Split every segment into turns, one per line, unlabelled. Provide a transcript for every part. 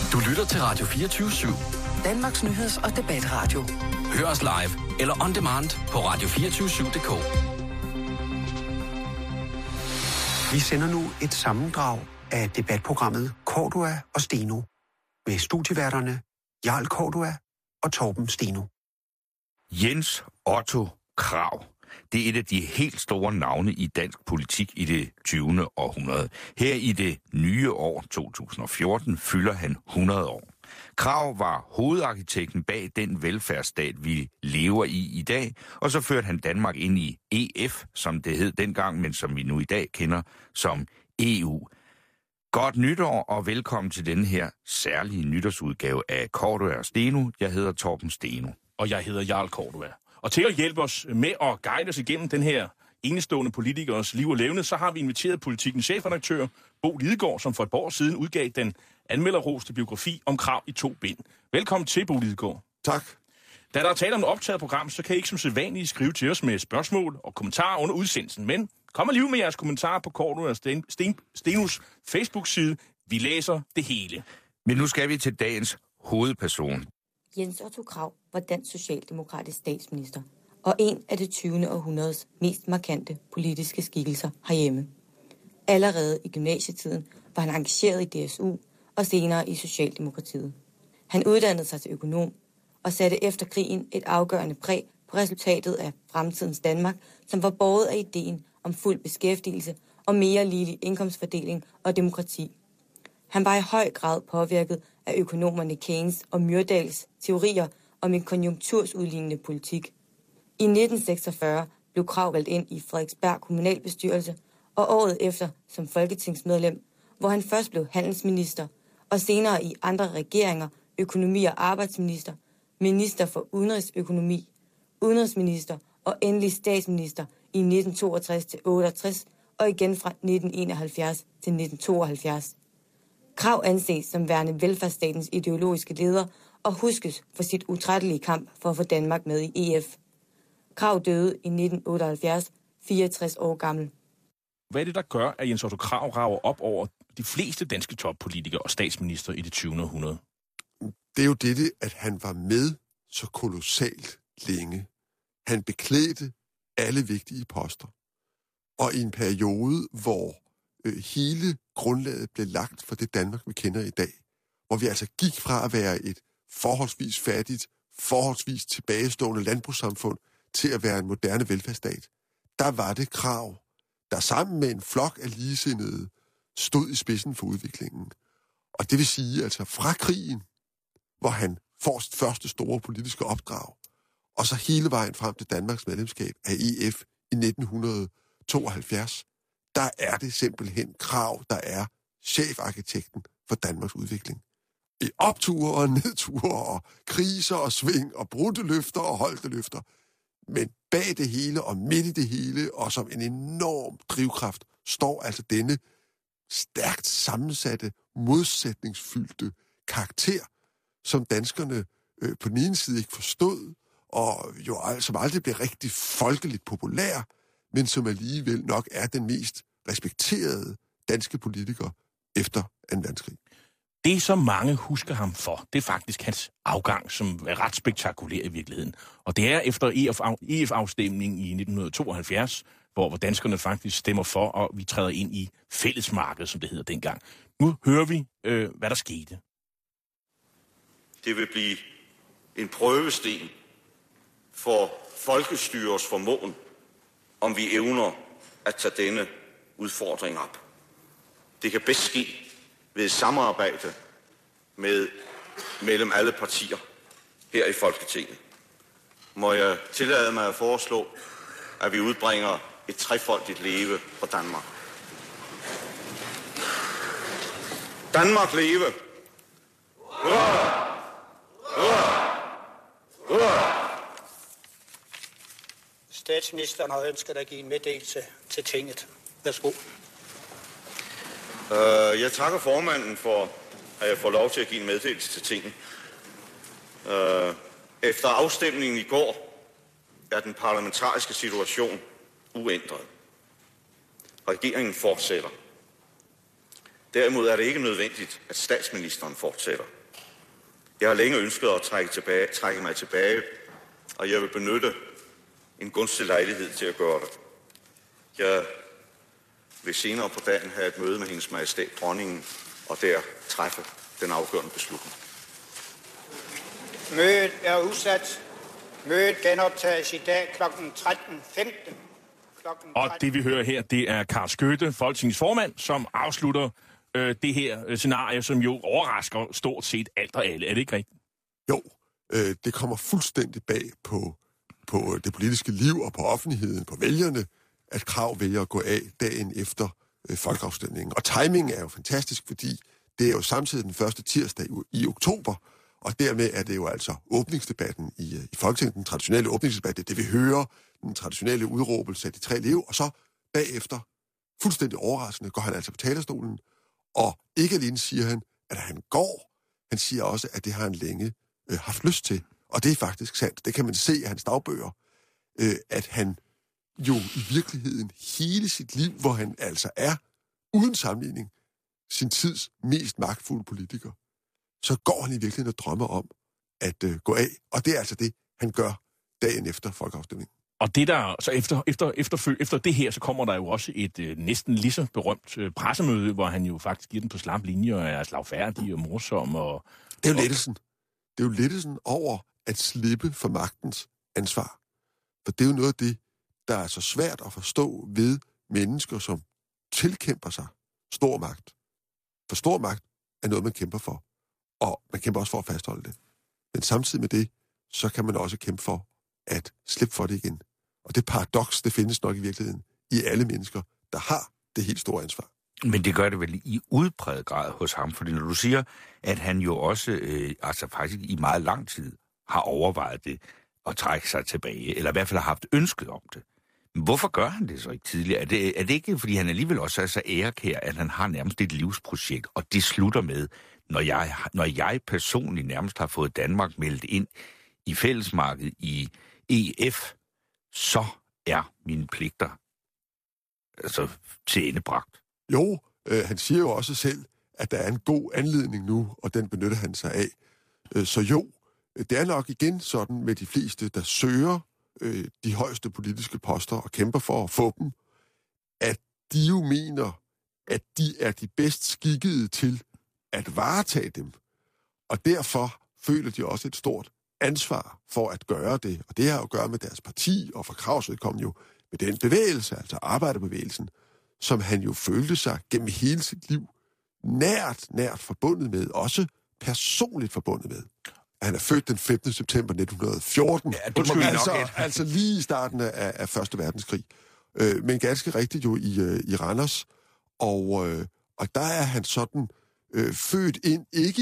Du lytter til Radio 24/7. Danmarks nyheds- og debatradio. Hør os live eller on demand på radio247.dk.
Vi sender nu et sammendrag af debatprogrammet Cordua og Steno med studieværterne Jarl Cordua og Torben Steno.
Jens Otto Krag. Det er et af de helt store navne i dansk politik i det 20. århundrede. Her i det nye år 2014 fylder han 100 år. Krag var hovedarkitekten bag den velfærdsstat, vi lever i dag, og så førte han Danmark ind i EF, som det hed dengang, men som vi nu i dag kender som EU. Godt nytår og velkommen til denne her særlige nytårsudgave af Cordua og Steno. Jeg hedder Torben Steno.
Og jeg hedder Jarl Cordua. Og til at hjælpe os med at guide os igennem den her enestående politikers liv og levned, så har vi inviteret Politikens chefredaktør Bo Lidegaard, som for et par år siden udgav den anmelderroste biografi om Krag i 2 bind. Velkommen til, Bo Lidegaard.
Tak.
Da der er tale om et optaget program, så kan I ikke som sædvanligt skrive til os med spørgsmål og kommentarer under udsendelsen. Men kom alligevel med jeres kommentarer på Cordua og Stenos Facebook-side. Vi læser det hele.
Men nu skal vi til dagens hovedperson.
Jens Otto Krag var dansk socialdemokratisk statsminister og en af det 20. århundredes mest markante politiske skikkelser herhjemme. Allerede i gymnasietiden var han engageret i DSU og senere i Socialdemokratiet. Han uddannede sig til økonom og satte efter krigen et afgørende præg på resultatet af fremtidens Danmark, som var båret af ideen om fuld beskæftigelse og mere ligelig indkomstfordeling og demokrati. Han var i høj grad påvirket af økonomerne Keynes og Myrdals teorier om en konjunktursudlignende politik. I 1946 blev Krag valgt ind i Frederiksberg kommunalbestyrelse, og året efter som folketingsmedlem, hvor han først blev handelsminister, og senere i andre regeringer, økonomi- og arbejdsminister, minister for udenrigsøkonomi, udenrigsminister og endelig statsminister i 1962-68, og igen fra 1971 til 1972. Krag anses som værende velfærdsstatens ideologiske leder og huskes for sit utrættelige kamp for at få Danmark med i EF. Krag døde i 1978, 64 år gammel.
Hvad er det, der gør, at Jens Otto Krag rager op over de fleste danske toppolitikere og statsminister i det 20. århundrede?
Det er jo dette, at han var med så kolossalt længe. Han beklædte alle vigtige poster. Og i en periode, hvor hele grundlaget blev lagt for det Danmark, vi kender i dag, hvor vi altså gik fra at være et forholdsvis fattigt, forholdsvis tilbagestående landbrugssamfund til at være en moderne velfærdsstat, der var det Krag, der sammen med en flok af ligesindede stod i spidsen for udviklingen. Og det vil sige, altså fra krigen, hvor han får sit første store politiske opdrag, og så hele vejen frem til Danmarks medlemskab af EF i 1972, der er det simpelthen Krag, der er chefarkitekten for Danmarks udvikling. I opture og nedture og kriser og sving og brudte løfter og holdte løfter. Men bag det hele og midt i det hele og som en enorm drivkraft står altså denne stærkt sammensatte, modsætningsfyldte karakter, som danskerne på den ene side ikke forstod, og jo som aldrig blev rigtig folkeligt populær, men som alligevel nok er den mest respekterede danske politiker efter 2. verdenskrig.
Det, som mange husker ham for, det er faktisk hans afgang, som er ret spektakulær i virkeligheden. Og det er efter EF-afstemningen i 1972, hvor danskerne faktisk stemmer for, og vi træder ind i fællesmarkedet, som det hedder dengang. Nu hører vi, hvad der skete.
Det vil blive en prøvesten for folkestyrets formåen, om vi evner at tage denne udfordring op. Det kan bedst ske ved et samarbejde mellem alle partier her i Folketinget. Må jeg tillade mig at foreslå, at vi udbringer et trefoldigt leve for Danmark. Danmark leve! Hurra! Hurra! Hurra!
Statsministeren har ønsket at give en meddelelse til tinget. Værsgo.
Jeg takker formanden for, at jeg får lov til at give en meddelelse til tinget. Efter afstemningen i går er den parlamentariske situation uændret. Regeringen fortsætter. Derimod er det ikke nødvendigt, at statsministeren fortsætter. Jeg har længe ønsket at trække mig tilbage, og jeg vil benytte en gunstig lejlighed til at gøre det. Jeg vil senere på dagen have et møde med hendes majestæt dronningen, og der træffe den afgørende beslutning.
Mødet er udsat. Mødet genoptages i dag kl. 13.15.
Og det vi hører her, det er Karl Skytte, Folketingets formand, som afslutter det her scenarie, som jo overrasker stort set alt og alle. Er det ikke rigtigt?
Jo, det kommer fuldstændig bag på det politiske liv og på offentligheden, på vælgerne, at Krag vælger at gå af dagen efter folkeafstemningen. Og timingen er jo fantastisk, fordi det er jo samtidig den første tirsdag i oktober, og dermed er det jo altså åbningsdebatten i Folketinget, den traditionelle åbningsdebat, det er det, vi hører, den traditionelle udråbelse af de 3 leve, og så bagefter, fuldstændig overraskende, går han altså på talerstolen, og ikke alene siger han, at han går, han siger også, at det har han længe haft lyst til, og det er faktisk sandt. Det kan man se af hans dagbøger, at han jo i virkeligheden hele sit liv, hvor han altså er, uden sammenligning, sin tids mest magtfulde politiker, så går han i virkeligheden og drømmer om at gå af. Og det er altså det, han gør dagen efter folkeafstemningen.
Og det der, så efter det her, så kommer der jo også et næsten lige så berømt pressemøde, hvor han jo faktisk giver den på slap linje og er slagfærdig og morsom. Og
det er jo lettelsen. Det er jo lettelsen over at slippe for magtens ansvar. For det er jo noget af det, der er så svært at forstå ved mennesker, som tilkæmper sig stor magt. For stor magt er noget, man kæmper for. Og man kæmper også for at fastholde det. Men samtidig med det, så kan man også kæmpe for at slippe for det igen. Og det paradoks, det findes nok i virkeligheden i alle mennesker, der har det helt store ansvar.
Men det gør det vel i udpræget grad hos ham, fordi når du siger, at han jo også, faktisk i meget lang tid, har overvejet det at trække sig tilbage, eller i hvert fald har haft ønsket om det. Men hvorfor gør han det så ikke tidligere? Er det ikke, fordi han alligevel også er så ærekær, at han har nærmest et livsprojekt, og det slutter med, når jeg personligt nærmest har fået Danmark meldt ind i fællesmarkedet i EF, så er mine pligter altså til endebragt.
Jo, han siger jo også selv, at der er en god anledning nu, og den benytter han sig af. Så jo, det er nok igen sådan med de fleste, der søger de højeste politiske poster og kæmper for at få dem, at de jo mener, at de er de bedst skikkede til at varetage dem. Og derfor føler de også et stort ansvar for at gøre det. Og det har jo at gøre med deres parti, og for Krags vedkommende jo med den bevægelse, altså arbejderbevægelsen, som han jo følte sig gennem hele sit liv nært forbundet med, også personligt forbundet med. Han er født den 15. september 1914, altså lige i starten af Første Verdenskrig. Men ganske rigtigt jo i Randers. Og der er han sådan født ind, ikke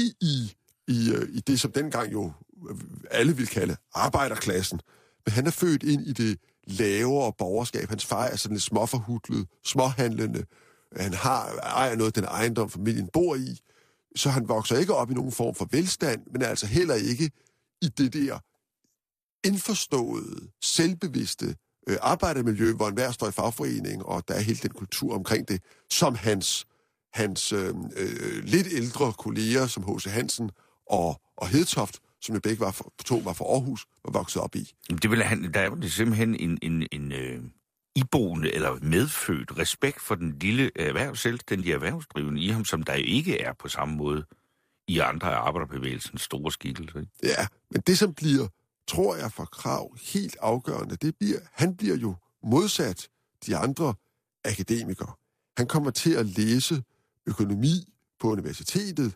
i det, som dengang jo alle vil kalde arbejderklassen, men han er født ind i det lavere borgerskab. Hans far er sådan lidt småforhutlet, småhandlende. Han ejer noget af den ejendom, familien bor i. Så han vokser ikke op i nogen form for velstand, men altså heller ikke i det der indforståede, selvbevidste arbejdermiljø, hvor enhver står i fagforening, og der er hele den kultur omkring det, som hans lidt ældre kolleger, som H.C. Hansen og Hedtoft, som jo begge var fra Aarhus, var vokset op i.
Der er jo simpelthen en iboende eller medfødt respekt for den lille selvstændige erhvervsdrivende i ham, som der jo ikke er på samme måde i andre af arbejderbevægelsens store skikkelser.
Ja, men det som bliver, tror jeg, for Krag helt afgørende, han bliver jo modsat de andre akademikere. Han kommer til at læse økonomi på universitetet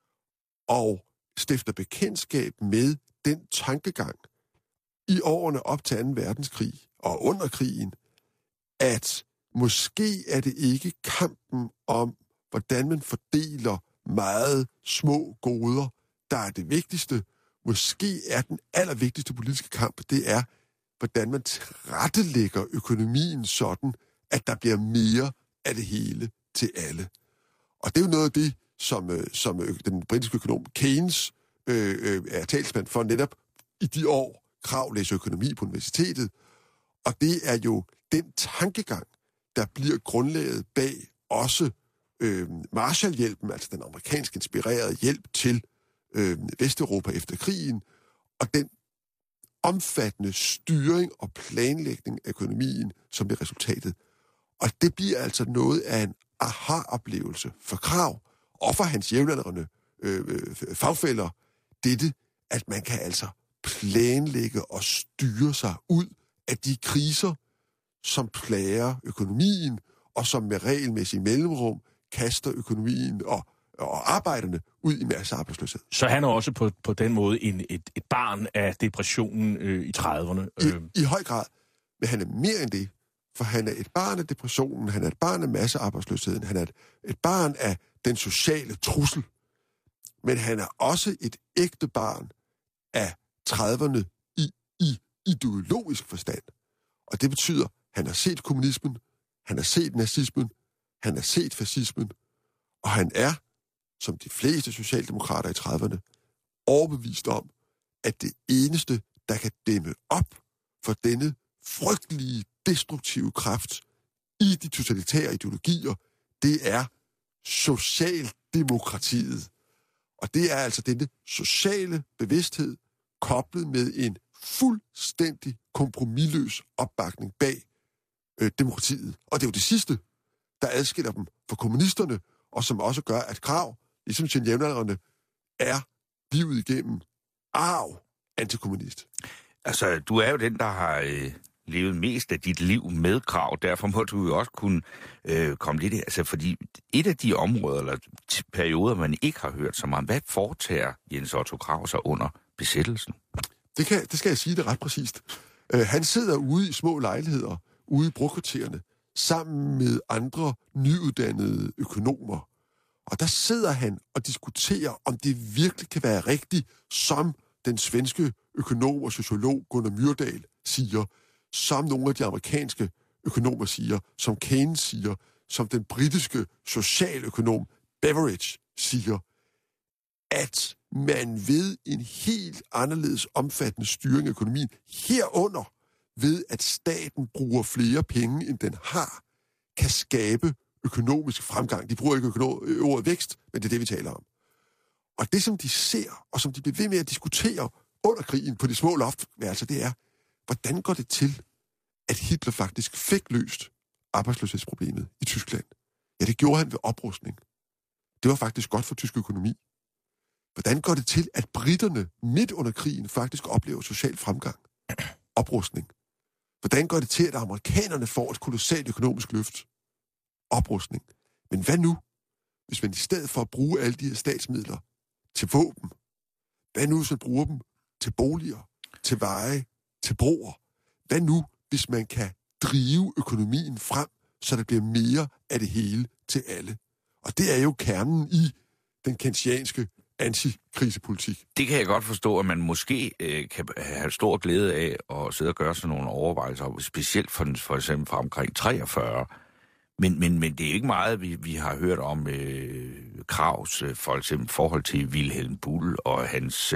og stifter bekendtskab med den tankegang i årene op til 2. verdenskrig og under krigen, at måske er det ikke kampen om, hvordan man fordeler meget små goder, der er det vigtigste. Måske er den allervigtigste politiske kamp, det er, hvordan man tilrettelægger økonomien sådan, at der bliver mere af det hele til alle. Og det er jo noget af det, som den britiske økonom Keynes er talsmand for netop i de år, Krag læser økonomi på universitetet. Og det er jo den tankegang, der bliver grundlaget bag også Marshallhjælpen, altså den amerikansk inspirerede hjælp til Vesteuropa efter krigen, og den omfattende styring og planlægning af økonomien, som bliver resultatet. Og det bliver altså noget af en aha-oplevelse for Krag og for hans jævnaldrende fagfæller, dette, at man kan altså planlægge og styre sig ud af de kriser, som plager økonomien, og som med regelmæssig mellemrum kaster økonomien og arbejderne ud i massearbejdsløshed.
Så han er også på den måde et barn af depressionen i 30'erne?
I høj grad. Men han er mere end det, for han er et barn af depressionen, han er et barn af massearbejdsløsheden, han er et barn af den sociale trussel. Men han er også et ægte barn af 30'erne i ideologisk forstand. Og det betyder, at han har set kommunismen, han har set nazismen, han har set fascismen, og han er, som de fleste socialdemokrater i 30'erne, overbevist om, at det eneste, der kan dæmme op for denne frygtelige, destruktive kraft i de totalitære ideologier, det er socialdemokratiet. Og det er altså denne sociale bevidsthed, koblet med en fuldstændig kompromisløs opbakning bag demokratiet. Og det er jo det sidste, der adskiller dem fra kommunisterne, og som også gør, at Krag, ligesom sine jævnaldrende, er livet igennem arv antikommunist.
Altså, du er jo den, der har levet mest af dit liv med Krag, derfor må du jo også kunne komme lidt... Altså, fordi et af de områder, eller perioder, man ikke har hørt så meget, hvad foretager Jens Otto Krag sig under besættelsen?
Det skal jeg sige det ret præcist. Han sidder ude i små lejligheder, ude i brokvartererne, sammen med andre nyuddannede økonomer. Og der sidder han og diskuterer, om det virkelig kan være rigtigt, som den svenske økonom og sociolog Gunnar Myrdal siger, som nogle af de amerikanske økonomer siger, som Keynes siger, som den britiske socialøkonom Beveridge siger, at man ved en helt anderledes omfattende styring af økonomien, herunder ved at staten bruger flere penge, end den har, kan skabe økonomisk fremgang. De bruger ikke ordet vækst, men det er det, vi taler om. Og det, som de ser, og som de bliver ved med at diskutere under krigen på de små loftværelser, det er, hvordan går det til, at Hitler faktisk fik løst arbejdsløshedsproblemet i Tyskland? Ja, det gjorde han ved oprustning. Det var faktisk godt for tysk økonomi. Hvordan går det til, at britterne midt under krigen faktisk oplever social fremgang? Oprustning. Hvordan går det til, at amerikanerne får et kolossalt økonomisk løft? Oprustning. Men hvad nu, hvis man i stedet for at bruge alle de her statsmidler til våben, hvad nu, hvis man bruger dem til boliger, til veje, til broer? Hvad nu, hvis man kan drive økonomien frem, så der bliver mere af det hele til alle? Og det er jo kernen i den keynesianske antikrisepolitik.
Det kan jeg godt forstå, at man måske kan have stor glæde af at sidde og gøre sådan nogle overvejelser, specielt for eksempel fra omkring 43. Men det er ikke meget, vi har hørt om Krags for eksempel forhold til Wilhelm Buhl og hans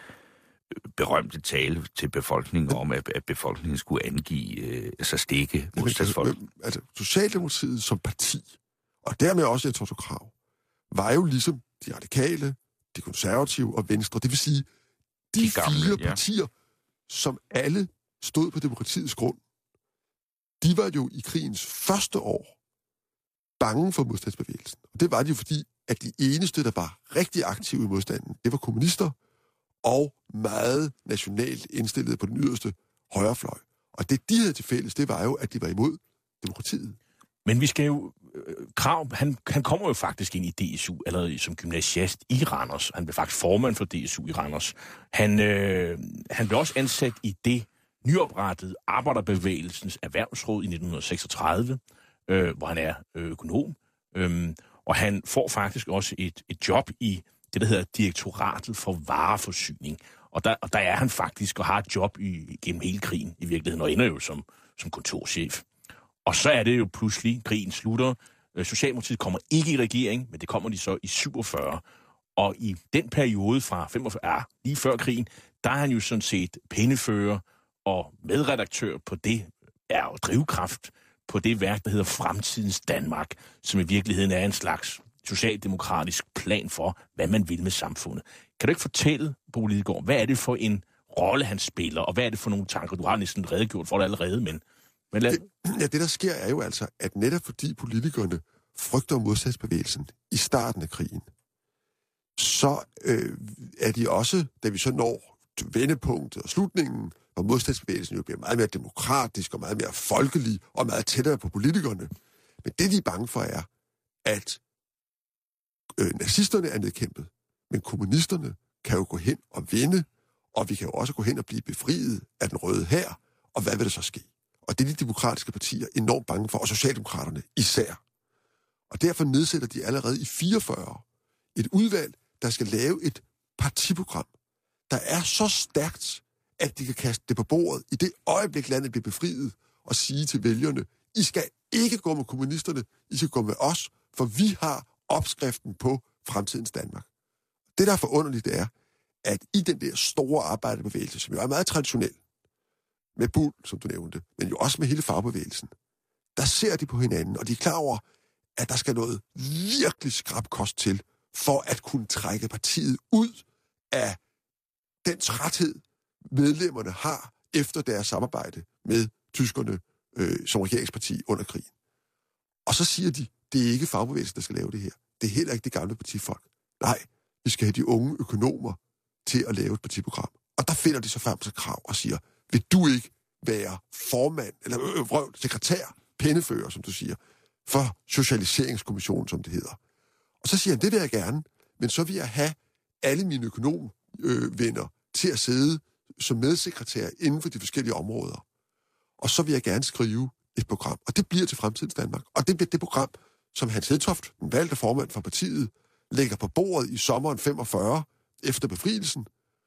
berømte tale til befolkningen om, at befolkningen skulle angive stikke modstandsfolk.
Altså, Socialdemokratiet som parti, og dermed også Jens Otto Krag, var jo ligesom de radikale, de konservative og Venstre. Det vil sige, de gamle, fire partier, som alle stod på demokratiets grund, de var jo i krigens første år bange for modstandsbevægelsen. Og det var de jo, fordi at de eneste, der var rigtig aktive i modstanden, det var kommunister og meget nationalt indstillede på den yderste højrefløj. Og det, de havde til fælles, det var jo, at de var imod demokratiet.
Men vi skal jo... Krag, han kommer jo faktisk ind i DSU, allerede som gymnasiast i Randers. Han blev faktisk formand for DSU i Randers. Han blev også ansat i det nyoprettede Arbejderbevægelsens Erhvervsråd i 1936, hvor han er økonom. Og han får faktisk også et job i det, der hedder Direktoratet for Vareforsyning. Og der er han faktisk og har et job gennem hele krigen i virkeligheden, og ender jo som kontorchef. Og så er det jo pludselig, krigen slutter. Socialdemokratiet kommer ikke i regering, men det kommer de så i 47. Og i den periode fra 45, lige før krigen, der er han jo sådan set pennefører og medredaktør på det, er drivkraft på det værk, der hedder Fremtidens Danmark, som i virkeligheden er en slags socialdemokratisk plan for, hvad man vil med samfundet. Kan du ikke fortælle, Bo Lidegaard, hvad er det for en rolle, han spiller, og hvad er det for nogle tanker? Du har næsten redegjort for det allerede, men
det der sker er jo altså, at netop fordi politikerne frygter modstandsbevægelsen i starten af krigen, så er de også, da vi så når vendepunktet og slutningen, hvor modstandsbevægelsen jo bliver meget mere demokratisk og meget mere folkelig og meget tættere på politikerne. Men det, de er bange for, er, at nazisterne er nedkæmpet, men kommunisterne kan jo gå hen og vinde, og vi kan jo også gå hen og blive befriet af den røde hær, og hvad vil der så ske? Og det er de demokratiske partier enormt bange for, og socialdemokraterne især. Og derfor nedsætter de allerede i 44 et udvalg, der skal lave et partiprogram, der er så stærkt, at de kan kaste det på bordet i det øjeblik, landet bliver befriet, og sige til vælgerne, I skal ikke gå med kommunisterne, I skal gå med os, for vi har opskriften på fremtidens Danmark. Det, der er forunderligt, det er, at i den der store arbejderbevægelse, som jo er meget traditionel, med Bull, som du nævnte, men jo også med hele fagbevægelsen, der ser de på hinanden, og de er klar over, at der skal noget virkelig skrap kost til, for at kunne trække partiet ud af den træthed, medlemmerne har efter deres samarbejde med tyskerne som regeringsparti under krigen. Og så siger de, det er ikke fagbevægelsen, der skal lave det her. Det er heller ikke det gamle partifolk. Nej, vi skal have de unge økonomer til at lave et partiprogram. Og der finder de så frem til krav og siger, vil du ikke være formand, eller sekretær, pennefører, som du siger, for Socialiseringskommissionen, som det hedder. Og så siger han, det vil jeg gerne, men så vil jeg have alle mine økonomvenner til at sidde som medsekretær inden for de forskellige områder. Og så vil jeg gerne skrive et program, og det bliver til Fremtidens Danmark. Og det bliver det program, som Hans Hedtoft, den valgte formand for partiet, lægger på bordet i sommeren 45 efter befrielsen.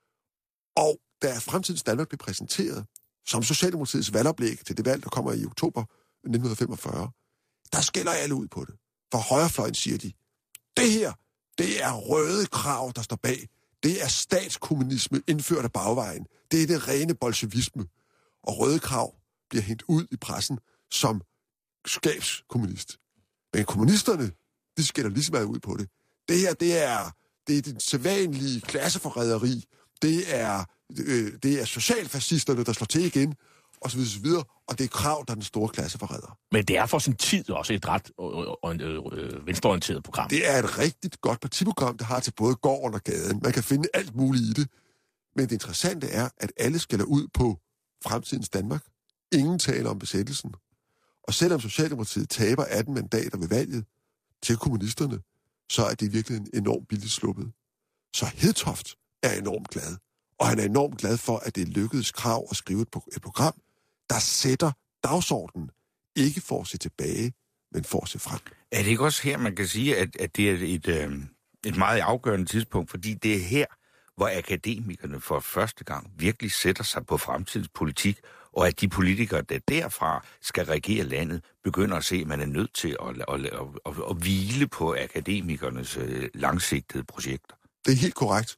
Og da Fremtidens Danmark blev præsenteret som Socialdemokratiets valgoplæg til det valg, der kommer i oktober 1945, der skælder alle ud på det. For højrefløjen siger de, det her, det er røde krav, der står bag. Det er statskommunisme indført af bagvejen. Det er det rene bolsjevisme. Og røde krav bliver hængt ud i pressen som skabskommunist. Men kommunisterne, de skælder lige så meget ud på det. Det her, det er den sædvanlige klasseforræderi. Det er socialfascisterne, der slår til igen, og så videre, og det er krav, der er den store klasseforræder.
Men det er for sin tid også et ret venstreorienteret program.
Det er et rigtigt godt partiprogram, der har til både gården og gaden. Man kan finde alt muligt i det. Men det interessante er, at alle skælder ud på Fremtidens Danmark. Ingen taler om besættelsen. Og selvom Socialdemokratiet taber 18 mandater ved valget til kommunisterne, så er det virkelig en enormt billigt sluppet. Så Hedtoft er enormt glad. Og han er enormt glad for, at det lykkedes krav at skrive et program, der sætter dagsordenen, ikke for at se tilbage, men for at se frem.
Er det ikke også her, man kan sige, at det er et meget afgørende tidspunkt, fordi det er her, hvor akademikerne for første gang virkelig sætter sig på fremtidens politik, og at de politikere, der derfra skal regere landet, begynder at se, at man er nødt til at hvile på akademikernes langsigtede projekter.
Det er helt korrekt.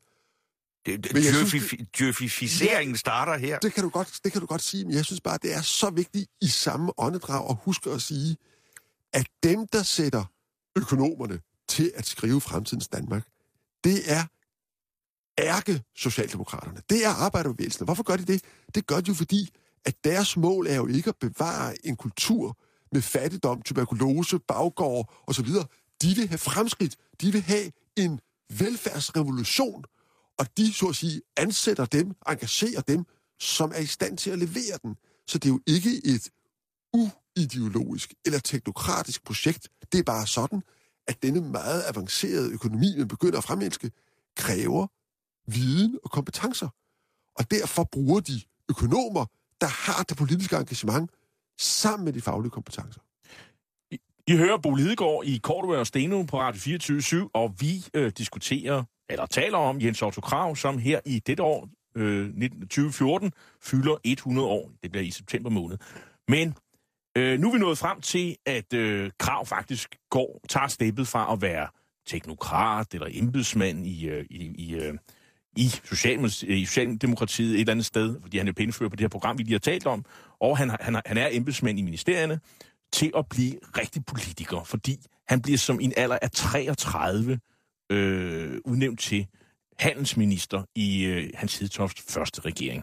Djøfificeringen starter her.
Det kan du godt sige, men jeg synes bare, det er så vigtigt i samme åndedrag at huske at sige, at dem, der sætter økonomerne til at skrive Fremtidens Danmark, det er ærke-socialdemokraterne. Det er arbejderbevægelsen. Hvorfor gør de det? Det gør de jo, fordi at deres mål er jo ikke at bevare en kultur med fattigdom, tuberkulose, baggård osv. De vil have fremskridt. De vil have en velfærdsrevolution, og de, så at sige, ansætter dem, engagerer dem, som er i stand til at levere den. Så det er jo ikke et uideologisk eller teknokratisk projekt. Det er bare sådan, at denne meget avancerede økonomi, man begynder at fremelske, kræver viden og kompetencer. Og derfor bruger de økonomer, der har det politiske engagement, sammen med de faglige kompetencer.
I hører Bo Lidegaard i Cordua og Steno på Radio 24/7, og vi diskuterer, eller taler om Jens Otto Krag, som her i dette år, 2014, fylder 100 år. Det bliver i september måned. Men nu er vi nået frem til, at Krag faktisk tager steppet fra at være teknokrat eller embedsmand i Socialdemokratiet et eller andet sted, fordi han er pennefører på det her program, vi lige har talt om, og han er embedsmand i ministerierne, til at blive rigtig politiker, fordi han bliver som i en alder af 33 udnævnt til handelsminister i Hans Hedtofts første regering.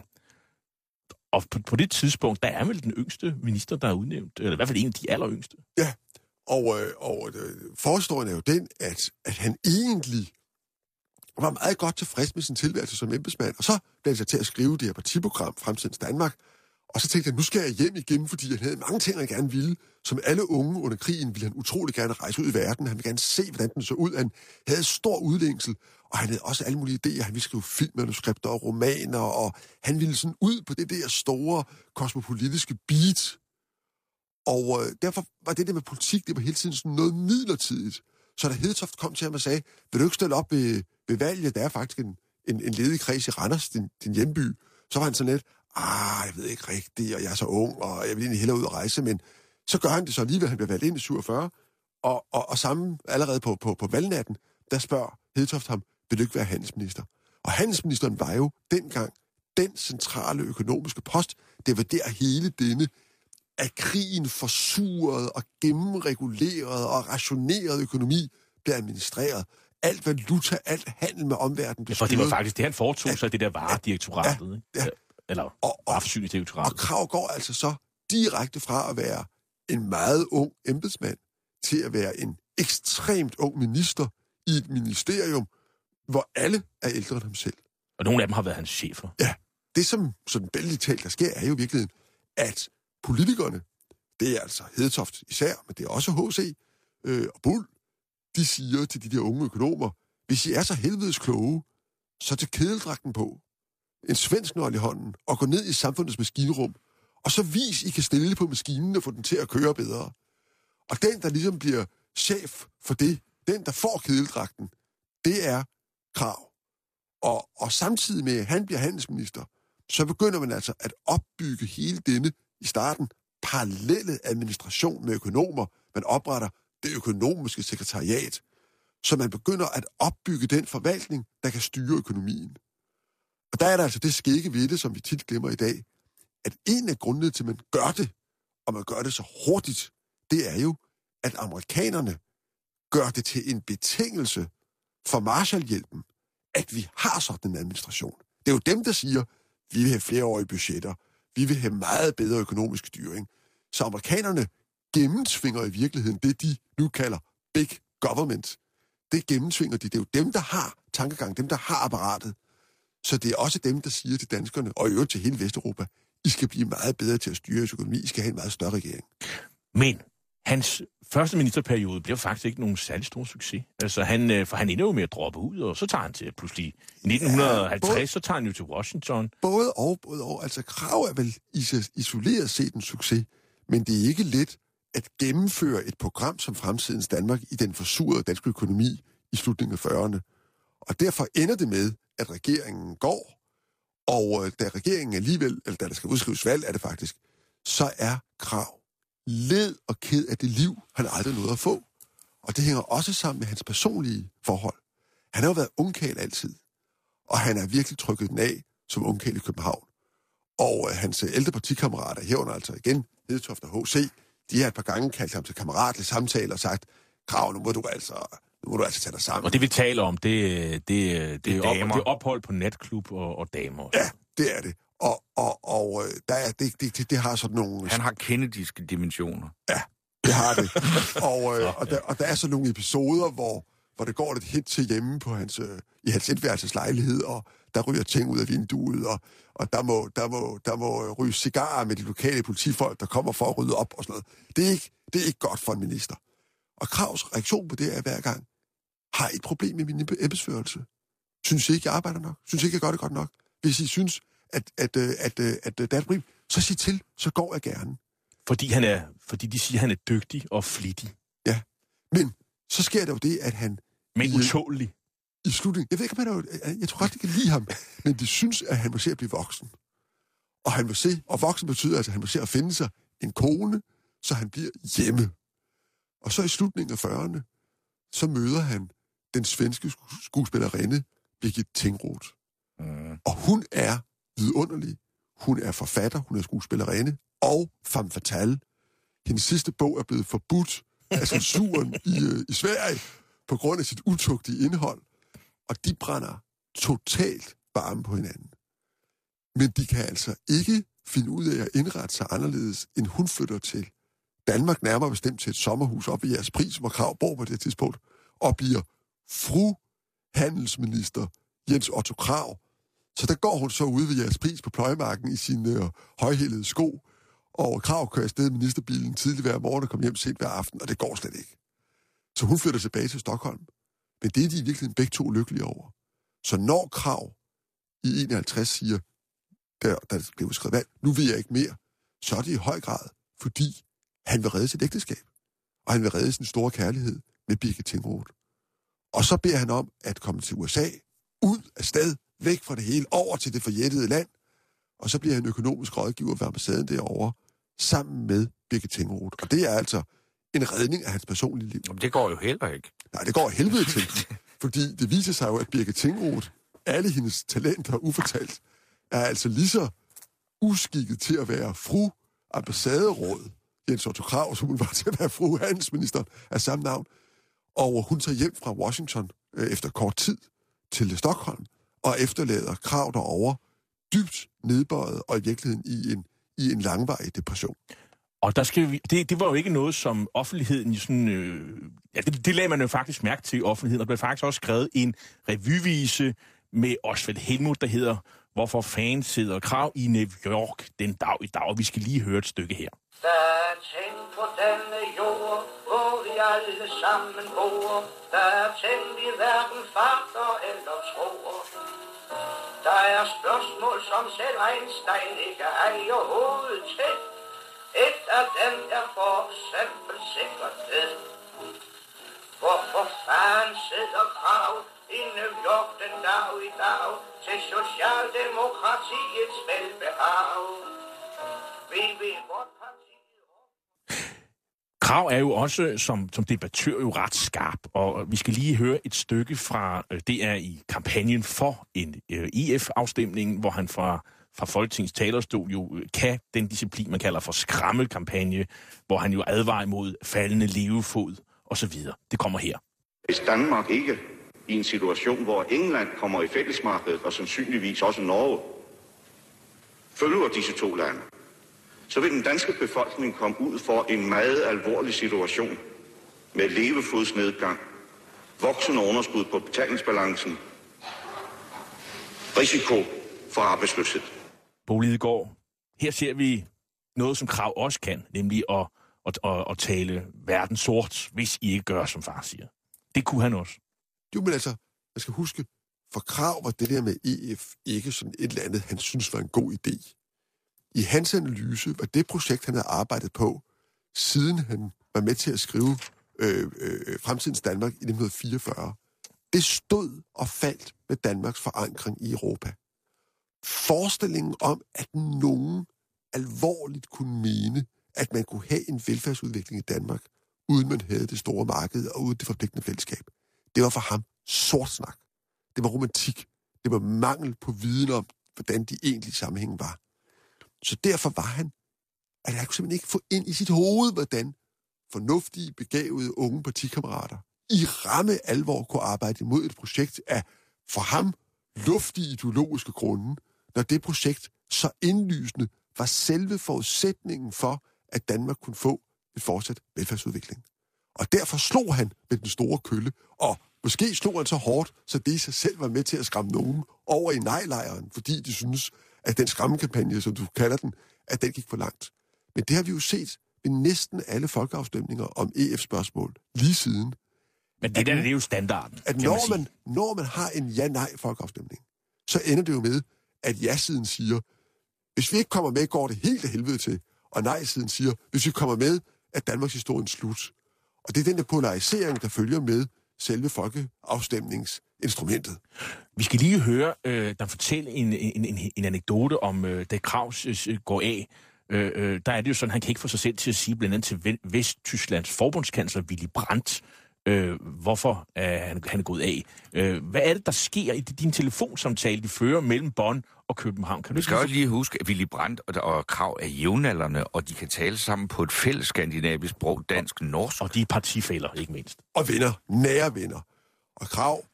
Og på det tidspunkt, der er vel den yngste minister, der er udnævnt, eller i hvert fald en af de alleryngste.
Ja, og forhistorien er jo den, at han egentlig var meget godt tilfreds med sin tilværelse som embedsmand, og så blev han så til at skrive det her partiprogram, Fremtidens Danmark, og så tænkte han, nu skal jeg hjem igen, fordi han havde mange ting, han gerne ville. Som alle unge under krigen ville han utrolig gerne rejse ud i verden. Han ville gerne se, hvordan den så ud. Han havde stor udlængsel, og han havde også alle mulige idéer. Han ville skrive filmmanuskripter og romaner, og han ville sådan ud på det der store kosmopolitiske beat. Og derfor var det der med politik, det var hele tiden sådan noget midlertidigt. Så da Hedtoft kom til ham og sagde, vil du ikke stille op ved valget? Der er faktisk en ledig kreds i Randers, din hjemby. Så var han sådan lidt, jeg ved ikke rigtigt, og jeg er så ung, og jeg vil egentlig hellere ud og rejse, men så gør han det så alligevel, han bliver valgt ind i 47, og sammen allerede på valgnatten, der spørger Hedtoft ham, vil du ikke være handelsminister? Og handelsministeren var jo dengang den centrale økonomiske post, det var der hele denne af krigen forsurede og gennemregulerede og rationerede økonomi blev administreret. Alt valuta, alt handel med omverdenen blev
for det var faktisk det, han foretog sig, det der varedirektoratet, ikke? Eller vareforsyningsdirektoratet.
Og Krag går altså så direkte fra at være en meget ung embedsmand til at være en ekstremt ung minister i et ministerium, hvor alle er ældre end ham selv.
Og nogle af dem har været hans chefer.
Ja, det som sådan vældig talt der sker, er jo i virkeligheden, at politikerne, det er altså Hedtoft især, men det er også H.C. Og Bull, de siger til de der unge økonomer, hvis I er så helvedes kloge, så til kedeldragten på, en svensk nøgle i hånden, og gå ned i samfundets maskinrum, og så vis, I kan stille på maskinen og få den til at køre bedre. Og den, der ligesom bliver chef for det, den, der får kedeldragten, det er Krag. Og samtidig med, at han bliver handelsminister, så begynder man altså at opbygge hele denne, i starten, parallelle administration med økonomer. Man opretter det økonomiske sekretariat, så man begynder at opbygge den forvaltning, der kan styre økonomien. Og der er der altså det skægge ved det, som vi tit glemmer i dag, at en af grundene til, at man gør det, og man gør det så hurtigt, det er jo, at amerikanerne gør det til en betingelse for Marshallhjælpen, at vi har sådan en administration. Det er jo dem, der siger, vi vil have flereårige budgetter, vi vil have meget bedre økonomisk styring. Så amerikanerne gennemtvinger i virkeligheden det, de nu kalder big government. Det gennemtvinger de. Det er jo dem, der har tankegang, dem, der har apparatet. Så det er også dem, der siger til danskerne, og i øvrigt til hele Vesteuropa, I skal blive meget bedre til at styre jeres økonomi, I skal have en meget større regering.
Men hans første ministerperiode bliver faktisk ikke nogen særlig stor succes. Altså for han ender jo med at droppe ud, og så tager han til pludselig i 1950, så tager han jo til Washington.
Både og. Altså Krag er vel isoleret set en succes, men det er ikke let at gennemføre et program som Fremtidens Danmark i den forsurede danske økonomi i slutningen af 40'erne. Og derfor ender det med, at regeringen går, og da regeringen alligevel, eller da der skal udskrives valg, er det faktisk, så er Krag led og ked af det liv, han aldrig nåede at få. Og det hænger også sammen med hans personlige forhold. Han har jo været ungkarl altid, og han er virkelig trykket den af som ungkarl i København. Og hans ældre partikammerater, herunder altså igen, Hedtoft og H.C., de har et par gange kaldt ham til kammeratlige samtaler og sagt, Krag, nu må du altså tage dig sammen.
Og det vi taler om, det er ophold på natklub og damer.
Ja, det er det. Og der er, det har sådan nogle...
Han har kennedyske dimensioner.
Ja, det har det. og der er sådan nogle episoder, hvor det går lidt hit til hjemme på i hans etværelseslejlighed, og der ryger ting ud af vinduet, og der må ryge cigarer med de lokale politifolk, der kommer for at rydde op og sådan noget. Det er ikke godt for en minister. Og Krags reaktion på det er hver gang, har I et problem med min embedsførelse? Synes I ikke, jeg arbejder nok? Synes I ikke, jeg gør det godt nok? Hvis I synes, at der er et problem, så sig til, så går jeg gerne.
Fordi de siger, at han er dygtig og flittig.
Ja, men så sker der jo det, at han...
Men utålig.
I slutningen, jeg ved ikke, om jeg tror godt, de kan lide ham, men de synes, at han må se at blive voksen. Og voksen betyder altså, at han må se at finde sig en kone, så han bliver hjemme. Og så i slutningen af 40'erne, så møder han den svenske skuespillerinde, Birgit Tengroth. Og hun er vidunderlig. Hun er forfatter, hun er skuespillerinde, og femme fatale. hendes sidste bog er blevet forbudt af censuren i Sverige på grund af sit utugtige indhold, og de brænder totalt varme på hinanden. Men de kan altså ikke finde ud af at indrette sig anderledes, end hun flytter til Danmark, nærmere bestemt til et sommerhus op i Jægerspris, hvor Krag bor på det tidspunkt, og bliver fru handelsminister Jens Otto Krag. Så der går hun så ude ved Jægerspris på pløjemarken i sine højhælede sko, og Krag kører afsted i ministerbilen tidligt hver morgen og kommer hjem sent hver aften, og det går slet ikke. Så hun flytter tilbage til Stockholm. Men det er de i virkeligheden begge to lykkelige over. Så når Krag i 51 siger, der blev skrevet valg, nu vil jeg ikke mere, så er det i høj grad, fordi han vil redde sit ægteskab. Og han vil redde sin store kærlighed med Birgit Tingroth. Og så beder han om at komme til USA, ud af sted, væk fra det hele, over til det forjættede land. Og så bliver han økonomisk rådgiver ved ambassaden derovre, sammen med Birgit Tingroth. Og det er altså en redning af hans personlige liv.
Det går jo heller ikke.
Nej, det går helvede til. Fordi det viser sig jo, at Birgit Tingroth, alle hendes talenter ufortalt, er altså lige så uskikket til at være fru ambassaderåd, Jens Otto Krag, som hun var til at være fru handelsminister af samme navn. Og hun tager hjem fra Washington efter kort tid til Stockholm, og efterlader Krag derovre dybt nedbøjet og i virkeligheden i en langvarig depression.
Og der skal det var jo ikke noget, som offentligheden sådan... det lagde man jo faktisk mærke til i offentligheden, og der blev faktisk også skrevet en revyvise med Osvald Helmuth, der hedder Hvorfor fanden sidder Krag i New York den dag i dag? Og vi skal lige høre et stykke her.
Der er ting på denne jord, hvor vi alle sammen bor. Der er ting, vi hverken fatter eller tror. Der er spørgsmål, som selv Einstein ikke ejer hovedet til. Et af dem er for eksempel sikkerhed. Hvorfor fanden sidder Krag i New York den dag i dag til socialdemokratiets velbehag? Vi vil vort
Krag er jo også som debattør jo ret skarp, og vi skal lige høre et stykke fra, det er i kampagnen for en EF-afstemning, hvor han fra Folketingets talerstol jo kan den disciplin, man kalder for skræmmekampagne, hvor han jo advarer mod faldende levefod osv. Det kommer her.
Hvis Danmark ikke i en situation, hvor England kommer i fællesmarkedet, og sandsynligvis også Norge, følger disse to lande, så vil den danske befolkning komme ud for en meget alvorlig situation med levefodsnedgang, voksende underskud på betalingsbalancen, risiko for arbejdsløshed.
Bo Lidegaard, her ser vi noget, som Krag også kan, nemlig at tale verden sort, hvis I ikke gør, som far siger. Det kunne han også.
Jo, men altså, jeg skal huske, for Krag var det der med EF ikke sådan et eller andet, han synes var en god idé. I hans analyse var det projekt, han havde arbejdet på, siden han var med til at skrive Fremtidens Danmark i 1944. Det stod og faldt med Danmarks forankring i Europa. Forestillingen om, at nogen alvorligt kunne mene, at man kunne have en velfærdsudvikling i Danmark, uden man havde det store marked og uden det forpligtende fællesskab, det var for ham sort snak. Det var romantik. Det var mangel på viden om, hvordan de egentlige sammenhænge var. Så derfor var han, at han kunne simpelthen ikke få ind i sit hoved, hvordan fornuftige, begavede unge partikammerater i ramme alvor kunne arbejde imod et projekt af for ham luftige ideologiske grunde, når det projekt så indlysende var selve forudsætningen for, at Danmark kunne få et fortsat velfærdsudvikling. Og derfor slog han med den store kølle, og måske slog han så hårdt, så det i sig selv var med til at skræmme nogen over i nej-lejren, fordi de synes, at den skræmmekampagne, som du kalder den, at den gik for langt. Men det har vi jo set ved næsten alle folkeafstemninger om EF-spørgsmål lige siden.
Men det er jo standarden.
At når man har en ja-nej-folkeafstemning, så ender det jo med, at ja-siden siger, hvis vi ikke kommer med, går det helt af helvede til, og nej-siden siger, hvis vi kommer med, er Danmarks historien slut. Og det er den der polarisering, der følger med selve folkeafstemningsinstrumentet. Vi
skal lige høre der fortælle en anekdote om, da Krag går af. Der er det jo sådan, han kan ikke få sig selv til at sige, blandt andet til Vesttysklands forbundskansler Willy Brandt, hvorfor han er gået af. Hvad er det, der sker i din telefonsamtale, de fører mellem Bonn og København?
Du skal også lige huske, at Willy Brandt og Krag er jævnaldrende, og de kan tale sammen på et fælles skandinavisk sprog, dansk-norsk.
Og de er partifæller, ikke mindst.
Og venner, nære venner. Og Krag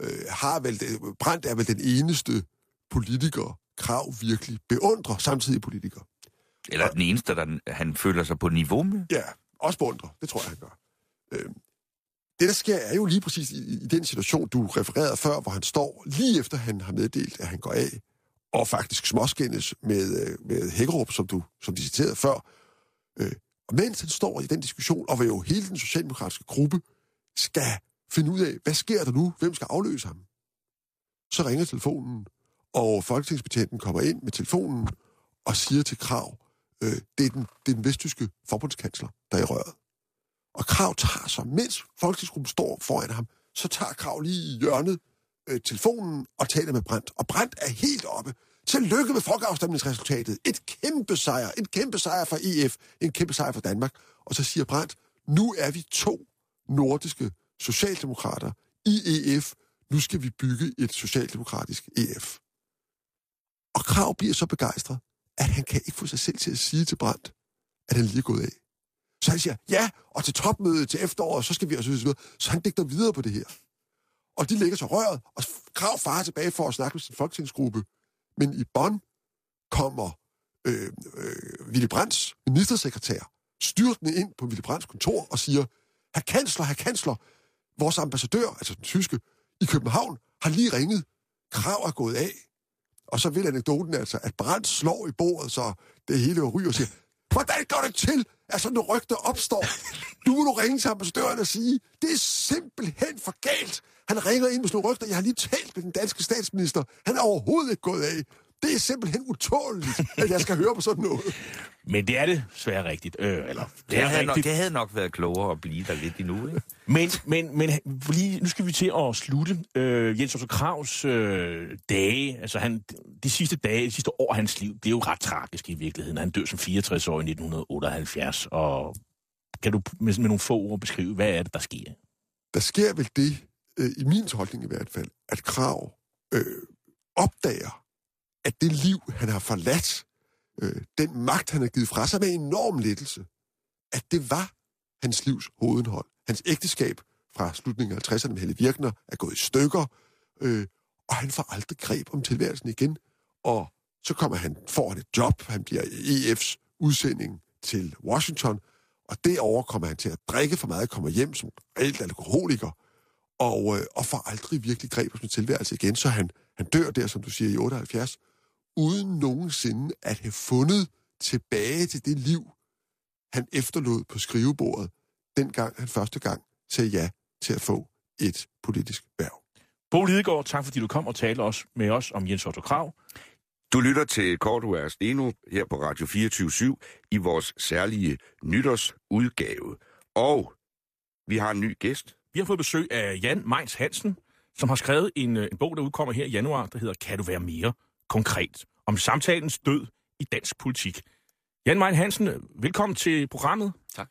Brandt er vel den eneste politiker, Krag virkelig beundrer, samtidig politiker.
Eller den eneste, han føler sig på niveau med?
Ja, også beundrer. Det tror jeg, han gør. Det, der sker, er jo lige præcis i den situation, du refererede før, hvor han står lige efter, han har meddelt, at han går af, og faktisk småskændes med Hækkerup, som de citerede før. Og mens han står i den diskussion, og hvor jo hele den socialdemokratiske gruppe skal finde ud af, hvad sker der nu? Hvem skal afløse ham? Så ringer telefonen, og folketingsbetjenten kommer ind med telefonen og siger til Krag, det er den vesttyske forbundskansler, der er i røret. Og Krag tager så, mens folketingsgruppen står foran ham, så tager Krag lige i hjørnet telefonen og taler med Brandt. Og Brandt er helt oppe. Tillykke med folkeafstemningsresultatet. En kæmpe sejr for EF, en kæmpe sejr for Danmark. Og så siger Brandt, nu er vi 2 nordiske socialdemokrater i EF. Nu skal vi bygge et socialdemokratisk EF. Og Krag bliver så begejstret, at han kan ikke få sig selv til at sige til Brandt, at han lige er gået af. Så han siger, ja, og til topmødet til efteråret, så skal vi også videre. Så han digter videre på det her. Og de lægger så røret, og Krag farer tilbage for at snakke med sin folketingsgruppe. Men i Bonn kommer Willy Brandts ministersekretær styrtende ind på Willy Brandts kontor og siger, herr kansler, vores ambassadør, altså den tyske, i København, har lige ringet. Krag er gået af. Og så vil anekdoten altså, at Brandt slår i bordet, så det hele ryger og siger, hvordan går det til, at sådan nogle rygter opstår? Nu må du ringe til ambassadøren og sige, det er simpelthen for galt. Han ringer ind med sådan nogle rygter. Jeg har lige talt med den danske statsminister. Han er overhovedet ikke gået af. Det er simpelthen utåleligt, at jeg skal høre på sådan noget.
Men det er det svært rigtigt.
Det havde nok været klogere at blive der lidt endnu, ikke?
Men lige, nu skal vi til at slutte. Jens Otto Krags dage, altså de sidste år af hans liv, det er jo ret tragisk i virkeligheden. Han dør som 64 år i 1978, og kan du med nogle få ord beskrive, hvad er det, der sker?
Der sker vel det, i min tolkning i hvert fald, at Krag opdager, at det liv, han har forladt, den magt, han har givet fra sig med enorm lettelse, at det var hans livs hovedindhold. Hans ægteskab fra slutningen af 50'erne med Helle Virkner er gået i stykker, og han får aldrig greb om tilværelsen igen. Og så får han et job, han bliver EF's udsending til Washington, og derover kommer han til at drikke for meget, kommer hjem som reelt alkoholiker, og får aldrig virkelig greb om sin tilværelse igen. Så han dør der, som du siger, i 78, uden nogensinde at have fundet tilbage til det liv, han efterlod på skrivebordet, dengang han første gang sagde ja til at få et politisk hverv.
Bo Lidegaard, tak fordi du kom og talte med os om Jens Otto Krag.
Du lytter til Cordua og Steno her på Radio 24/7 i vores særlige nytårsudgave. Og vi har en ny gæst.
Vi har fået besøg af Jan Meins Hansen, som har skrevet en bog, der udkommer her i januar, der hedder Kan du være mere konkret? Om samtalens død i dansk politik. Jan Meins Hansen, velkommen til programmet.
Tak.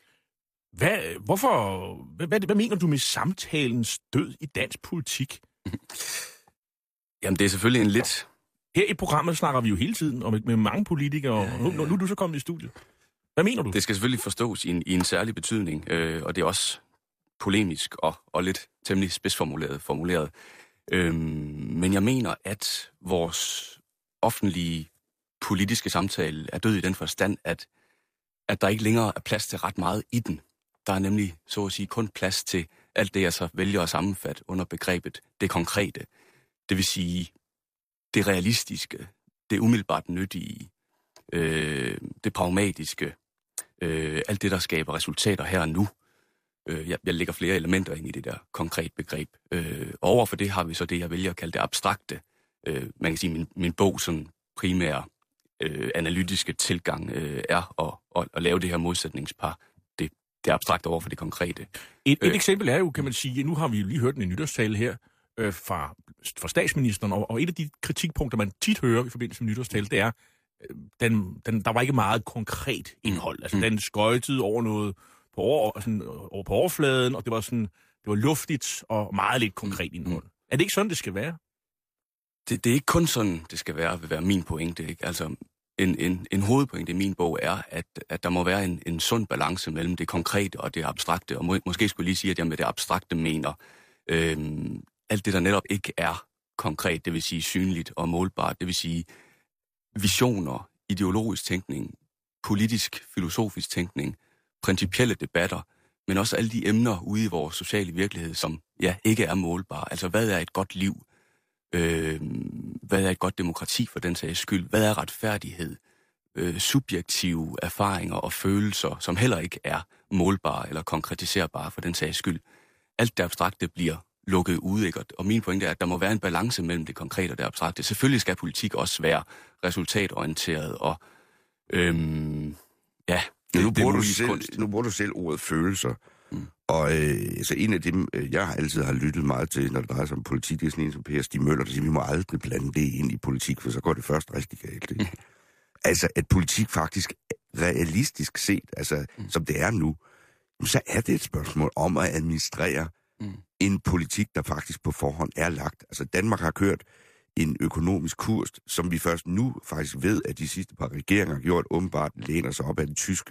Hvad mener du med samtalens død i dansk politik?
Jamen, det er selvfølgelig en lidt...
Her i programmet snakker vi jo hele tiden og med mange politikere, og nu er du så kommet i studiet. Hvad mener du?
Det skal selvfølgelig forstås i en særlig betydning, og det er også polemisk og lidt temmelig spidsformuleret. Men jeg mener, at vores offentlige politiske samtale er død i den forstand, at der ikke længere er plads til ret meget i den. Der er nemlig, så at sige, kun plads til alt det, jeg så vælger at sammenfatte under begrebet det konkrete. Det vil sige det realistiske, det umiddelbart nyttige, det pragmatiske, alt det, der skaber resultater her og nu. Jeg lægger flere elementer ind i det der konkret begreb. Overfor det har vi så det, jeg vælger at kalde det abstrakte. Man kan sige, min bog sådan primære analytiske tilgang er at lave det her modsætningspar. Det er abstrakt over for det konkrete.
Et eksempel er jo, kan man sige, nu har vi jo lige hørt en nytårstale her fra statsministeren, og et af de kritikpunkter, man tit hører i forbindelse med nytårstale, det er, der var ikke meget konkret indhold. Altså, den skøjtede over noget på overfladen, og det var sådan, var luftigt og meget lidt konkret indhold. Er det ikke sådan, det skal være?
Det er ikke kun sådan, det skal være, vil være min pointe. Ikke? Altså, en hovedpointe i min bog er, at der må være en sund balance mellem det konkrete og det abstrakte. Og måske skulle jeg lige sige, at jeg med det abstrakte mener alt det, der netop ikke er konkret, det vil sige synligt og målbart, det vil sige visioner, ideologisk tænkning, politisk, filosofisk tænkning, principielle debatter, men også alle de emner ude i vores sociale virkelighed, som ikke er målbare. Altså, hvad er et godt liv? Hvad er et godt demokrati for den sags skyld? Hvad er retfærdighed? Subjektive erfaringer og følelser, som heller ikke er målbare eller konkretiserbare for den sags skyld. Alt det abstrakte bliver lukket ude, ikke? Og min pointe er, at der må være en balance mellem det konkrete og det abstrakte. Selvfølgelig skal politik også være resultatorienteret og
Nu bruger du selv ordet følelser. Og så en af dem, jeg altid har lyttet meget til, når det drejer sig om politik, det er sådan en som Per Stig Møller, der siger, vi må aldrig blande det ind i politik, for så går det først rigtig galt. Ikke? Altså, at politik faktisk realistisk set, altså som det er nu, så er det et spørgsmål om at administrere en politik, der faktisk på forhånd er lagt. Altså, Danmark har kørt en økonomisk kurs, som vi først nu faktisk ved, at de sidste par regeringer har gjort, åbenbart læner sig op af en tysk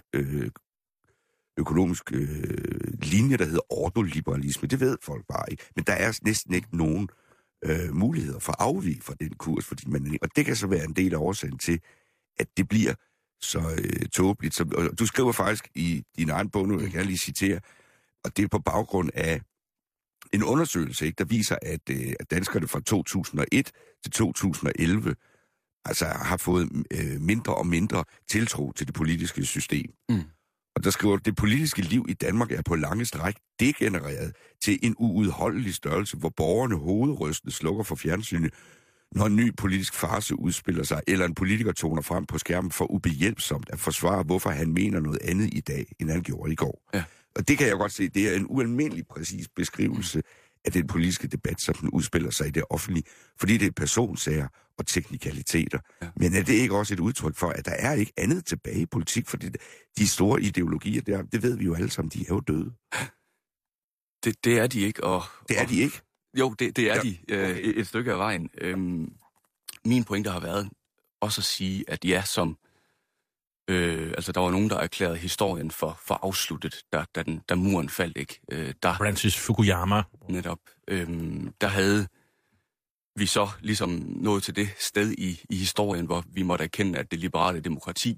økonomisk linje, der hedder ordoliberalisme. Det ved folk bare ikke. Men der er næsten ikke nogen muligheder for at afvige fra den kurs, fordi og det kan så være en del af årsagen til, at det bliver så tåbeligt. Og du skriver faktisk i din egen bog, nu vil jeg gerne lige citere, og det er på baggrund af en undersøgelse, ikke, der viser, at danskerne fra 2001 til 2011 altså har fået mindre og mindre tiltro til det politiske system. Og der skriver, at det politiske liv i Danmark er på lange stræk degenereret til en uudholdelig størrelse, hvor borgerne hovedrystende slukker for fjernsynet, når en ny politisk farce udspiller sig, eller en politiker toner frem på skærmen for ubehjælpsomt at forsvare, hvorfor han mener noget andet i dag, end han gjorde i går. Ja. Og det kan jeg godt se, det er en ualmindelig præcis beskrivelse af den politiske debat, som den udspiller sig i det offentlige, fordi det er personsager og teknikaliteter. Ja. Men er det ikke også et udtryk for, at der er ikke andet tilbage i politik, fordi de store ideologier, det ved vi jo alle sammen, de er jo døde.
Det er de ikke. Og
det er de ikke?
Jo, det er de et stykke af vejen. Min pointe har været også at sige, at som altså, der var nogen, der erklærede historien for afsluttet, da muren faldt, ikke?
Francis Fukuyama.
Netop. Der havde vi så ligesom nået til det sted i historien, hvor vi måtte erkende, at det liberale demokrati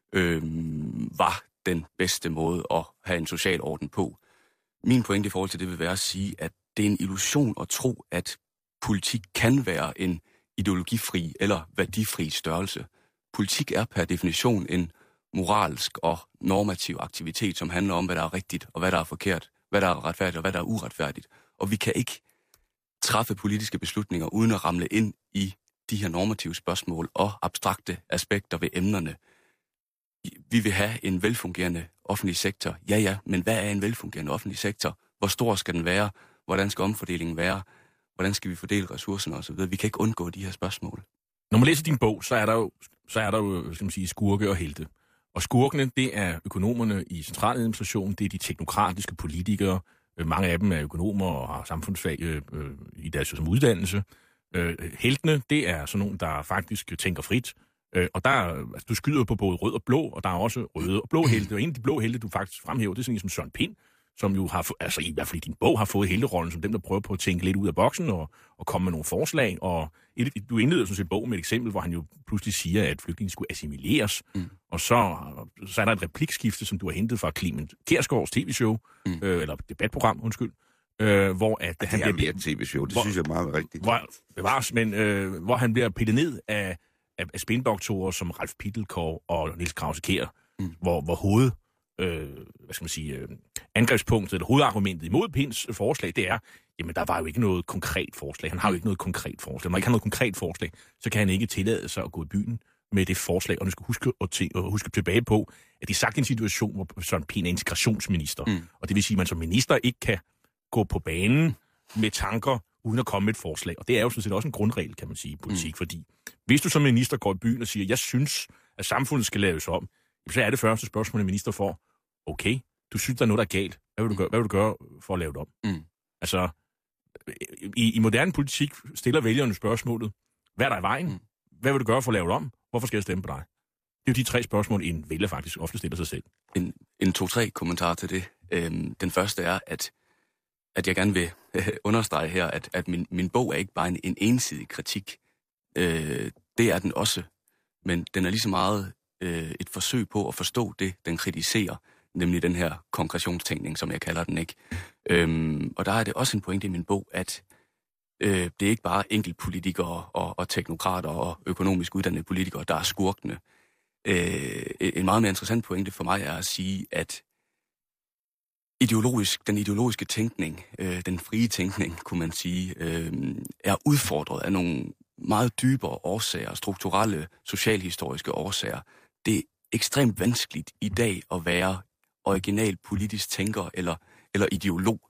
var den bedste måde at have en social orden på. Min pointe i forhold til det vil være at sige, at det er en illusion at tro, at politik kan være en ideologifri eller værdifri størrelse. Politik er per definition en moralsk og normativ aktivitet, som handler om, hvad der er rigtigt og hvad der er forkert, hvad der er retfærdigt og hvad der er uretfærdigt. Og vi kan ikke træffe politiske beslutninger uden at ramle ind i de her normative spørgsmål og abstrakte aspekter ved emnerne. Vi vil have en velfungerende offentlig sektor. Ja, men hvad er en velfungerende offentlig sektor? Hvor stor skal den være? Hvordan skal omfordelingen være? Hvordan skal vi fordele ressourcerne osv.? Vi kan ikke undgå de her spørgsmål.
Når man læser din bog, så er der jo skal man sige, skurke og helte. Og skurkene, det er økonomerne i centraladministrationen, det er de teknokratiske politikere. Mange af dem er økonomer og har samfundsfag i deres som uddannelse. Heltene, det er sådan nogle, der faktisk tænker frit. Og du skyder på både rød og blå, og der er også røde og blå helte. Og en af de blå helte, du faktisk fremhæver, det er sådan en som Søren Pind, som jo har, altså i hvert fald i din bog, har fået helterollen som dem, der prøver på at tænke lidt ud af boksen og komme med nogle forslag. Og du indleder sådan set bog med et eksempel, hvor han jo pludselig siger, at flygtninge skulle assimileres. Og så er der et replikskifte, som du har hentet fra Clement Kjærsgaards tv-show, eller debatprogram, hvor at
han bliver mere tv-show, det synes jeg er meget rigtigt.
Hvor han bliver pillet ned af spindoktorer som Ralf Pittelkov og Niels Krause Kjær, hvor angrebspunktet eller hovedargumentet imod Pinds forslag, det er, jamen der var jo ikke noget konkret forslag. Han har jo ikke noget konkret forslag. Når man ikke har noget konkret forslag, så kan han ikke tillade sig at gå i byen med det forslag. Og du skal huske tilbage på, at det er sagt i en situation, hvor Søren Pind er integrationsminister. Og det vil sige, at man som minister ikke kan gå på banen med tanker, uden at komme med et forslag. Og det er jo sådan set også en grundregel, kan man sige, i politik. Fordi hvis du som minister går i byen og siger, jeg synes, at samfundet skal laves om, så er det første spørgsmål, en minister får, okay, du synes, der er noget, der er galt. Hvad vil du gøre for at lave det om? Altså, i moderne politik stiller vælgerne spørgsmålet, hvad er der i vejen? Hvad vil du gøre for at lave det om? Hvorfor skal jeg stemme på dig? Det er jo de 3 spørgsmål, en vælger faktisk ofte stiller sig selv.
En 2-3 kommentar til det. Den første er, at jeg gerne vil understrege her, at min bog er ikke bare en ensidig kritik. Det er den også. Men den er lige så meget et forsøg på at forstå det, den kritiserer, nemlig den her konkretionstænkning, som jeg kalder den, ikke? Og der er det også en pointe i min bog, at det er ikke bare enkeltpolitikere og teknokrater og økonomisk uddannede politikere, der er skurkene. En meget mere interessant pointe for mig er at sige, at den ideologiske tænkning, den frie tænkning, kunne man sige, er udfordret af nogle meget dybere årsager, strukturelle, socialhistoriske årsager. Det er ekstremt vanskeligt i dag at være original politisk tænker eller ideolog.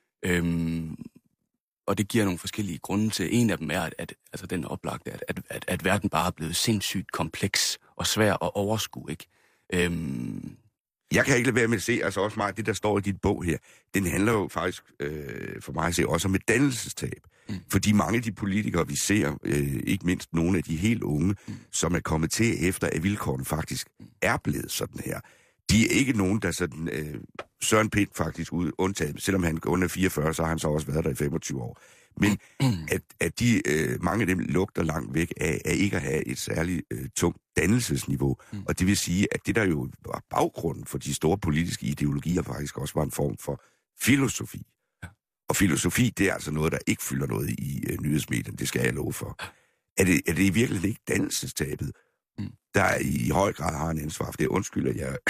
Og det giver nogle forskellige grunde til. En af dem er, at altså den oplagte, at verden bare er blevet sindssygt kompleks og svær at overskue, ikke?
Jeg kan ikke lade være med at se, altså også meget det, der står i dit bog her, den handler jo faktisk for mig at se også om et dannelsestab. Fordi mange af de politikere, vi ser, ikke mindst nogle af de helt unge, som er kommet til efter, at vilkårene faktisk er blevet sådan her. De er ikke nogen, der sådan... Søren Pind faktisk undtaget, selvom han kun er 44, så har han så også været der i 25 år. Men at de, mange af dem lugter langt væk af ikke at have et særligt tungt dannelsesniveau. Og det vil sige, at det der jo var baggrunden for de store politiske ideologier faktisk også var en form for filosofi. Og filosofi, det er altså noget, der ikke fylder noget i nyhedsmedierne, det skal jeg love for. Er det i virkeligheden ikke dannelsestabet, der i høj grad har en ansvar for det? Undskyld, at jeg...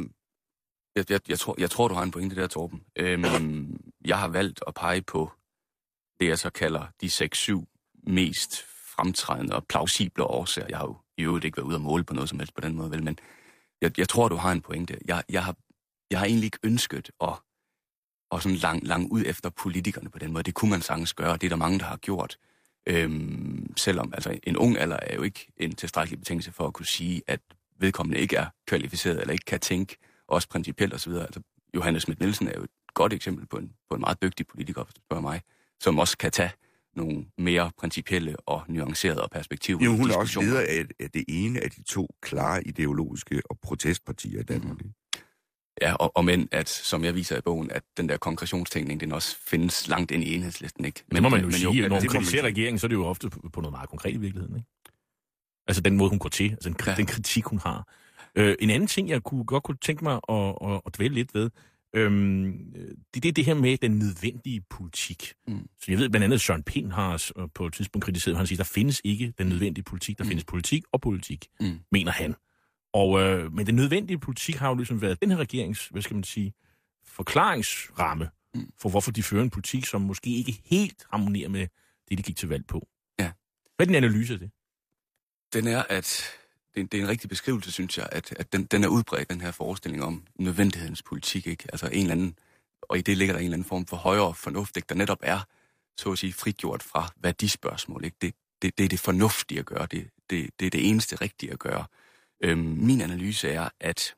Jeg tror, du har en pointe der, Torben. Jeg har valgt at pege på det, jeg så kalder de 6-7 mest fremtrædende og plausible årsager. Jeg har jo i øvrigt ikke været ude at måle på noget som helst på den måde, vel, men jeg tror, du har en pointe. Jeg har egentlig ikke ønsket at sådan lang ud efter politikerne på den måde. Det kunne man sagtens gøre, det er der mange, der har gjort. Selvom altså, en ung alder er jo ikke en tilstrækkelig betingelse for at kunne sige, at vedkommende ikke er kvalificeret eller ikke kan tænke, også principielt osv. Altså, Johanne Schmidt-Nielsen er jo et godt eksempel på en meget dygtig politiker, hvis du spørger mig, som også kan tage nogle mere principielle og nuancerede perspektiver.
Jo, hun er også leder af det ene af de 2 klare ideologiske og protestpartier i Danmark.
Ja, og men at, som jeg viser i bogen, at den der konkretionstænkning, den også findes langt ind i Enhedslisten, ikke?
Men det må man jo sige, når hun kritiserer regeringen, så er det jo ofte på noget meget konkret i virkeligheden, ikke? Altså den måde, hun går til, altså den kritik, hun har. En anden ting, jeg godt kunne tænke mig at dvæle lidt ved, det er det her med den nødvendige politik. Så jeg ved blandt andet, at Søren Pind har på et tidspunkt kritiseret, han siger, der findes ikke den nødvendige politik, der findes politik og politik, mener han. Men den nødvendige politik har jo ligesom været den her regerings, hvad skal man sige, forklaringsramme for hvorfor de fører en politik, som måske ikke helt harmonerer med det, de gik til valg på.
Ja.
Hvad er din analyse af det?
Den er, at det er en rigtig beskrivelse, synes jeg, at den er udbredt, den her forestilling om nødvendighedens politik, ikke? Altså en eller anden, og i det ligger der en eller anden form for højere fornuft, ikke? Der netop er, så at sige, frigjort fra værdispørgsmål, ikke? Det er det fornuftige at gøre, det er det eneste rigtige at gøre. Min analyse er, at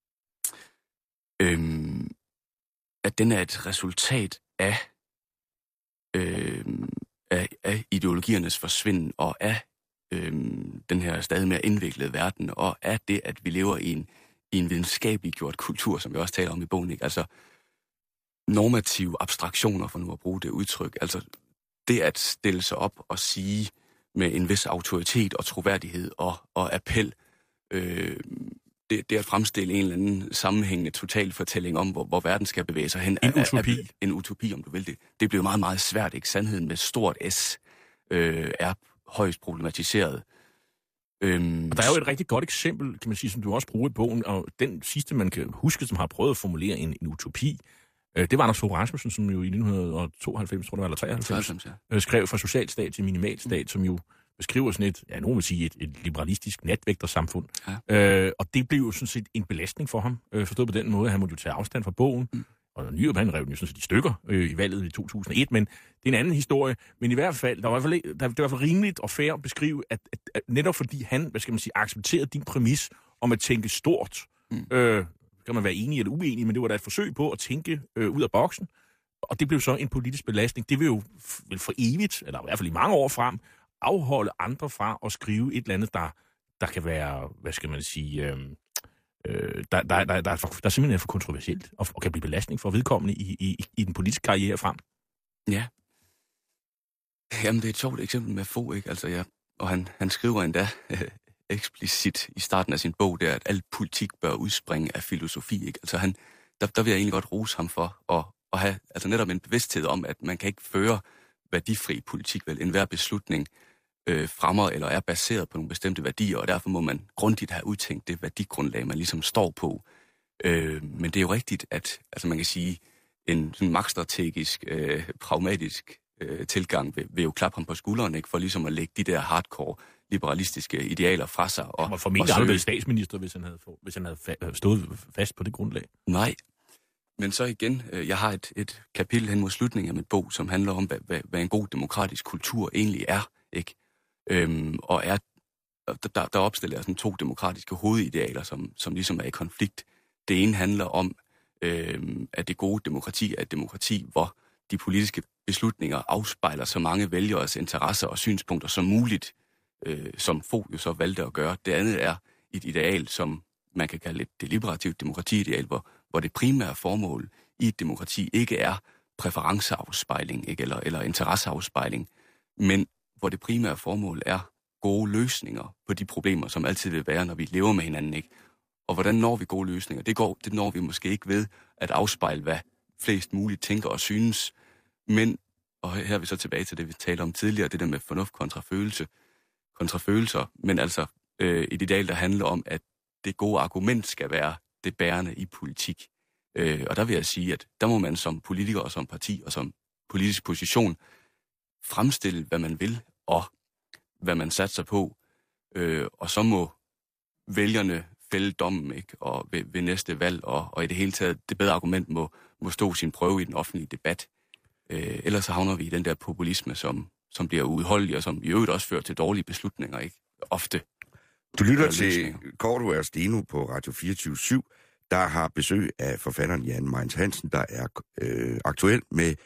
den er et resultat af ideologiernes forsvinden og af den her stadig mere indviklede verden, og af det, at vi lever i en videnskabeliggjort kultur, som vi også taler om i bogen, ikke? Altså normative abstraktioner, for nu at bruge det udtryk. Altså det at stille sig op og sige med en vis autoritet og troværdighed og appel, det at fremstille en eller anden sammenhængende totalfortælling om, hvor verden skal bevæge sig hen.
En utopi.
En utopi, om du vil det. Det bliver meget, meget svært, ikke? Sandheden med stort S er højst problematiseret.
Og der er jo et rigtig godt eksempel, kan man sige, som du også bruger i bogen, og den sidste, man kan huske, som har prøvet at formulere en utopi, det var Anders Fogh Rasmussen, som jo i 1992, tror jeg, eller 93, skrev fra socialstat til minimalstat, som jo beskriver sådan et, ja, nogen vil sige, et liberalistisk natvægtersamfund. Ja. Og det blev jo sådan set en belastning for ham, forstået på den måde, at han måtte jo tage afstand fra bogen, og Nyrup, han rev den jo sådan set i stykker i valget i 2001, men det er en anden historie. Men i hvert fald, det var i hvert fald rimeligt og fair at beskrive, at netop fordi han, hvad skal man sige, accepterede din præmis om at tænke stort, kan man være enig eller uenig, men det var da et forsøg på at tænke ud af boksen, Og det blev så en politisk belastning. Det vil jo for evigt, eller i hvert fald i mange år frem, afholde andre fra at skrive et eller andet, der kan være, hvad skal man sige, der simpelthen er for kontroversielt, og kan blive belastning for vedkommende i den politiske karriere frem.
Ja. Jamen, det er et sjovt eksempel med Fogh, ikke? Altså, og han skriver endda eksplicit i starten af sin bog, der, at al politik bør udspringe af filosofi, ikke? Altså, der vil jeg egentlig godt rose ham for at have altså netop en bevidsthed om, at man kan ikke føre værdifri politik, vel? Enhver beslutning fremmer eller er baseret på nogle bestemte værdier, og derfor må man grundigt have udtænkt det værdigrundlag, man ligesom står på. Men det er jo rigtigt, at altså man kan sige, en sådan magtstrategisk, pragmatisk tilgang vil jo klappe ham på skulderen, ikke? For ligesom at lægge de der hardcore liberalistiske idealer fra sig.
Han var formentlig aldrig statsminister, hvis han havde stået fast på det grundlag. Nej.
Men så igen, jeg har et kapitel hen mod slutningen af mit bog, som handler om, hvad en god demokratisk kultur egentlig er, ikke? Og der opstiller jeg sådan 2 demokratiske hovedidealer, som ligesom er i konflikt. Det ene handler om, at det gode demokrati er et demokrati, hvor de politiske beslutninger afspejler så mange vælgeres interesser og synspunkter som muligt, som Fogh jo så valgte at gøre. Det andet er et ideal, som man kan kalde et deliberativt demokratiideal, hvor det primære formål i et demokrati ikke er præferenceafspejling, ikke? Eller interesseafspejling, men hvor det primære formål er gode løsninger på de problemer, som altid vil være, når vi lever med hinanden, ikke? Og hvordan når vi gode løsninger? Det når vi måske ikke ved at afspejle, hvad flest muligt tænker og synes, men, og her er vi så tilbage til det, vi talte om tidligere, det der med fornuft kontra følelser, men altså et ideal, der handler om, at det gode argument skal være det bærende i politik. Og der vil jeg sige, at der må man som politiker og som parti og som politisk position fremstille, hvad man vil, og hvad man satser på, og så må vælgerne fælde dommen, ikke? Og ved næste valg, og i det hele taget, det bedre argument må stå sin prøve i den offentlige debat. Ellers så havner vi i den der populisme, som bliver uudholdelig, og som i øvrigt også fører til dårlige beslutninger, ikke? Ofte.
Du lytter til Cordua og Steno på Radio 24/7, der har besøg af forfatteren Jan Meins Hansen, der er aktuel med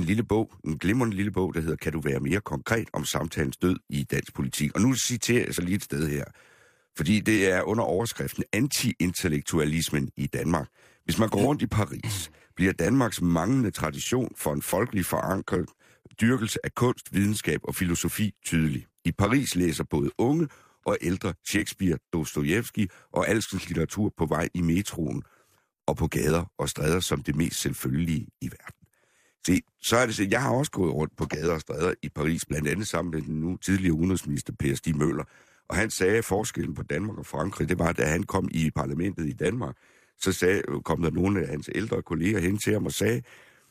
en glimrende lille bog, der hedder Kan du være mere konkret om samtalens død i dansk politik. Og nu citerer jeg så lige et sted her, fordi det er under overskriften Anti-intellektualismen i Danmark. Hvis man går rundt i Paris, bliver Danmarks manglende tradition for en folkelig forankret dyrkelse af kunst, videnskab og filosofi tydelig. I Paris læser både unge og ældre Shakespeare, Dostojevskij og alskens litteratur på vej i metroen og på gader og stræder som det mest selvfølgelige i verden. Se, så er det så, jeg har også gået rundt på gader og stræder i Paris, blandt andet sammen med den nu tidligere udenrigsminister Per Stig Møller, og han sagde, at forskellen på Danmark og Frankrig, det var, at da han kom i parlamentet i Danmark, så kom der nogle af hans ældre kolleger hen til ham og sagde,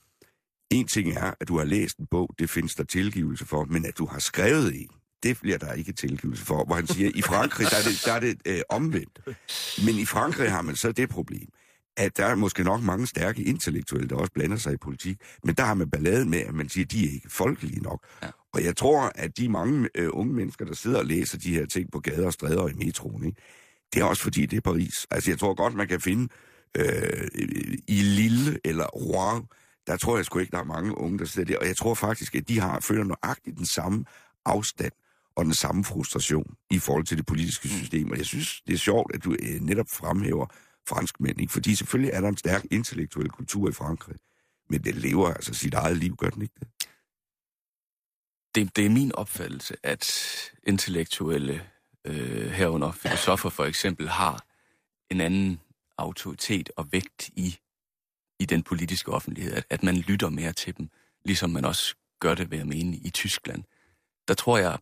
en ting er, at du har læst en bog, det findes der tilgivelse for, men at du har skrevet en, det bliver der ikke tilgivelse for. Hvor han siger, i Frankrig, der er det omvendt. Men i Frankrig har man så det problem, at der er måske nok mange stærke intellektuelle, der også blander sig i politik, men der har man balladen med, at man siger, at de er ikke folkelige nok. Ja. Og jeg tror, at de mange unge mennesker, der sidder og læser de her ting på gader og stræder og i metroen, ikke? Det er også fordi, det er Paris. Altså, jeg tror godt, man kan finde i Lille eller Rouen, der tror jeg sgu ikke, der er mange unge, der sidder der. Og jeg tror faktisk, at de føler nøjagtigt den samme afstand og den samme frustration i forhold til det politiske system. Og jeg synes, det er sjovt, at du netop fremhæver franskmænd, ikke? Fordi selvfølgelig er der en stærk intellektuel kultur i Frankrig, men det lever altså sit eget liv, gør den ikke det?
Det er min opfattelse, at intellektuelle herunder filosofer for eksempel har en anden autoritet og vægt i den politiske offentlighed, at man lytter mere til dem, ligesom man også gør det, ved at mene, i Tyskland. Der tror jeg,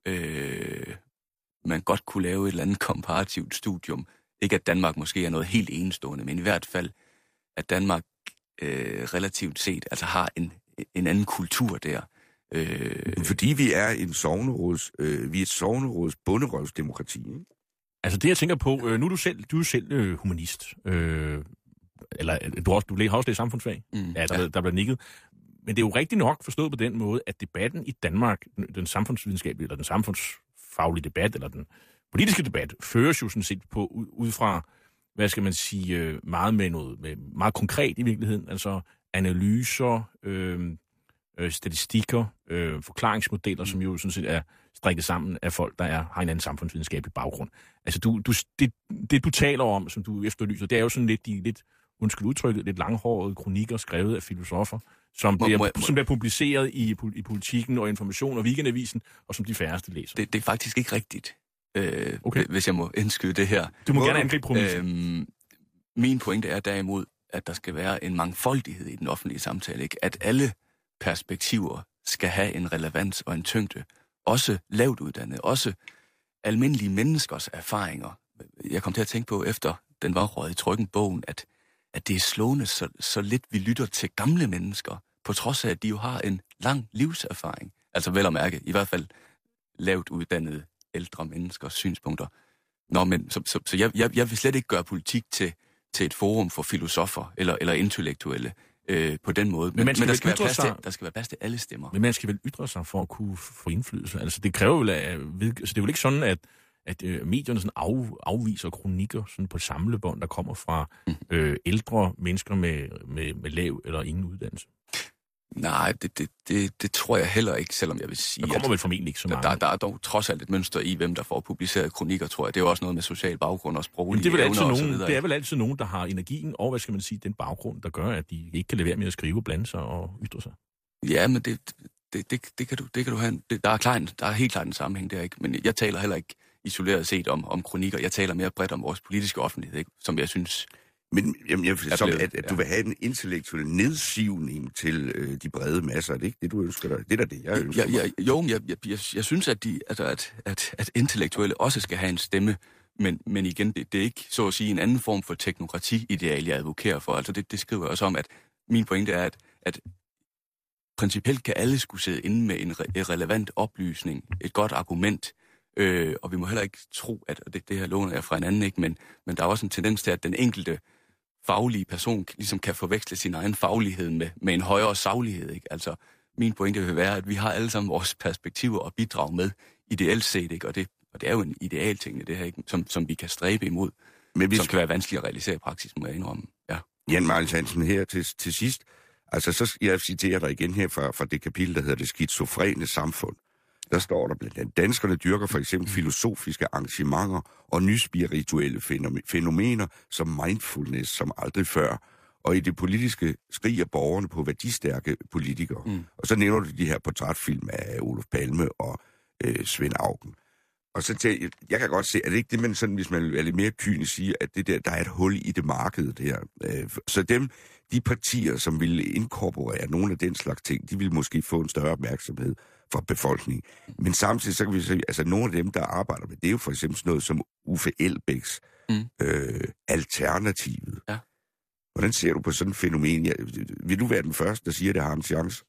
man godt kunne lave et eller andet komparativt studium. Ikke at Danmark måske er noget helt enestående, men i hvert fald, at Danmark relativt set altså har en anden kultur der.
Fordi vi er et sogneråds bunderøvsdemokrati, ikke?
Altså det, jeg tænker på, nu er du er selv humanist, eller du har også læst samfundsfag, der bliver nikket. Men det er jo rigtigt nok forstået på den måde, at debatten i Danmark, den samfundsvidenskabelige, eller den samfundsfaglige debat, eller den politiske debat, føres jo sådan set ud fra, hvad skal man sige, meget med noget meget konkret i virkeligheden. Altså analyser, statistikker, forklaringsmodeller, som jo sådan set er strikket sammen af folk, der har en anden samfundsvidenskabelig baggrund. Altså, det du taler om, som du efterlyser, det er jo sådan lidt undskyld udtrykket, lidt langhårede kronikker skrevet af filosofer, som bliver publiceret i Politikken og Information og Weekendavisen, og som de færreste læser.
Det er faktisk ikke rigtigt, hvis jeg må indskyde det her.
Du må gerne angribe præmissen.
Min pointe er derimod, at der skal være en mangfoldighed i den offentlige samtale, ikke? At alle perspektiver skal have en relevans og en tyngde. Også lavt uddannede, også almindelige menneskers erfaringer. Jeg kom til at tænke på, efter den var røget i trykken, bogen, at det er slående så lidt, vi lytter til gamle mennesker, på trods af, at de jo har en lang livserfaring. Altså vel at mærke, i hvert fald lavt uddannede ældre menneskers synspunkter. Nå, men så jeg vil slet ikke gøre politik til et forum for filosofer eller intellektuelle på den måde. Men der skal være plads til alle stemmer.
Men man skal vel ytre sig for at kunne få indflydelse. Altså det kræver vel, det er jo ikke sådan, at medierne sådan afviser kronikker sådan på samlebånd, der kommer fra ældre mennesker med lav eller ingen uddannelse.
Nej, det tror jeg heller ikke, selvom jeg vil sige...
Der kommer vel formentlig ikke så meget.
Der er dog trods alt et mønster i, hvem der får publiceret kronikker, tror jeg. Det er jo også noget med social baggrund og sproglige evner og så videre.
Det er vel altid nogen, der har energien og, hvad skal man sige, den baggrund, der gør, at de ikke kan lade være med at skrive, blande sig og ytre sig.
Ja, men det kan du have... Der er helt klart en sammenhæng der, ikke? Men jeg taler heller ikke isoleret set om kronikker. Jeg taler mere bredt om vores politiske offentlighed, ikke? Som jeg synes...
Men at du vil have en intellektuel nedsivning til de brede masser, er det ikke det, du ønsker dig? Det er det, jeg ønsker
jeg synes, at intellektuelle også skal have en stemme, men igen, det er ikke så at sige en anden form for teknokrati-ideal, jeg advokerer for. Altså det skriver jeg også om, at min pointe er, at principielt kan alle skulle sidde inde med en relevant oplysning, et godt argument, og vi må heller ikke tro, at det her låner jeg fra en anden, ikke, men der er også en tendens til, at den enkelte faglige person ligesom kan forveksle sin egen faglighed med en højere saglighed, ikke? Altså, min pointe vil være, at vi har alle sammen vores perspektiver og bidrag med ideelt set, ikke? Og det er jo en idealting, det her, ikke? Som vi kan stræbe imod, men som kan være vanskeligt at realisere i praksis, må jeg indrømme. Ja.
Jan Marius Hansen her til sidst. Altså, så jeg citerer dig igen her fra det kapitel, der hedder Det skizofrene samfund. Der står der blandt andet, danskerne dyrker for eksempel filosofiske arrangementer og nyspirituelle fænomener som mindfulness som aldrig før. Og i det politiske skriger borgerne på værdistærke politikere. Og så nævner du de her portrætfilm af Olof Palme og Svend Auken. Og så tænker jeg kan godt se, at det ikke det, man sådan, hvis man er lidt mere kynisk siger, at det der er et hul i det marked der. Så de partier, som ville inkorporere nogle af den slags ting, de ville måske få en større opmærksomhed fra befolkningen. Men samtidig så kan vi se, altså nogle af dem, der arbejder med, det er jo for eksempel sådan noget som Uffe Elbæks Alternativet.
Ja.
Hvordan ser du på sådan et fænomen? Ja, vil du være den første, der siger, at det har en chance?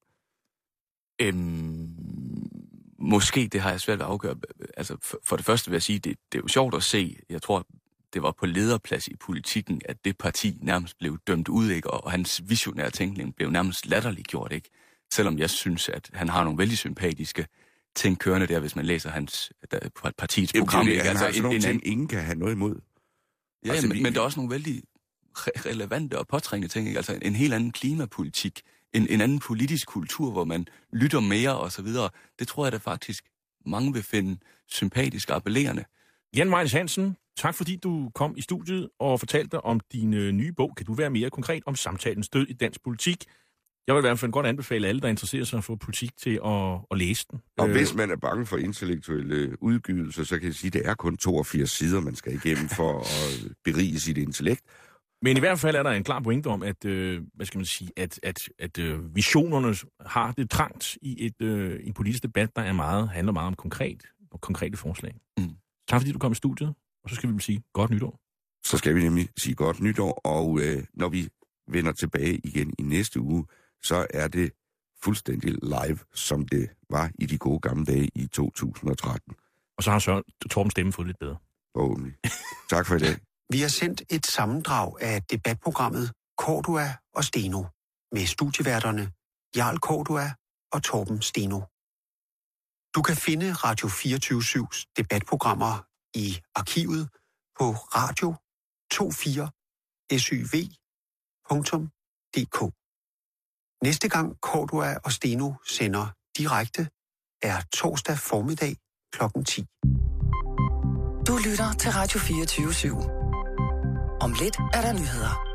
Måske, det har jeg svært ved at afgøre. Altså, for det første vil jeg sige, det er jo sjovt at se. Jeg tror, det var på lederplads i Politikken, at det parti nærmest blev dømt ud, ikke? Og hans visionære tænkning blev nærmest latterliggjort, ikke? Selvom jeg synes, at han har nogle vældig sympatiske ting kørende der, hvis man læser hans partiets program.
Han har sådan nogle ting, ingen kan have noget imod.
Ja, altså, men der er også nogle vældig relevante og påtrængende ting, ikke? Altså en helt anden klimapolitik, en anden politisk kultur, hvor man lytter mere og så videre. Det tror jeg da faktisk mange vil finde sympatisk og appellerende.
Jan Marius Hansen, tak fordi du kom i studiet og fortalte om din nye bog. Kan du være mere konkret om samtalens død i dansk politik? Jeg vil i hvert fald godt anbefale alle, der interesserer sig for politik, til at læse den.
Og hvis man er bange for intellektuelle udgydelser, så kan jeg sige, at det er kun 82 sider, man skal igennem for at berige sit intellekt.
Men i hvert fald er der en klar pointe om, at, hvad skal man sige, at visionerne har det trangt i en politisk debat, der handler meget om konkrete forslag. Tak fordi du kom i studiet, og så skal vi sige godt nytår.
Så skal vi nemlig sige godt nytår, og når vi vender tilbage igen i næste uge, så er det fuldstændig live, som det var i de gode gamle dage i 2013.
Og så har Torben stemme fået lidt bedre.
Forhåbentlig. Tak for i dag.
Vi har sendt et sammendrag af debatprogrammet Cordua og Steno med studieværterne Jarl Cordua og Torben Steno. Du kan finde Radio 24/7's debatprogrammer i arkivet på radio24syv.dk. Næste gang Cordua og Steno sender direkte er torsdag formiddag kl. 10.
Du lytter til Radio 24/7. Om lidt er der nyheder.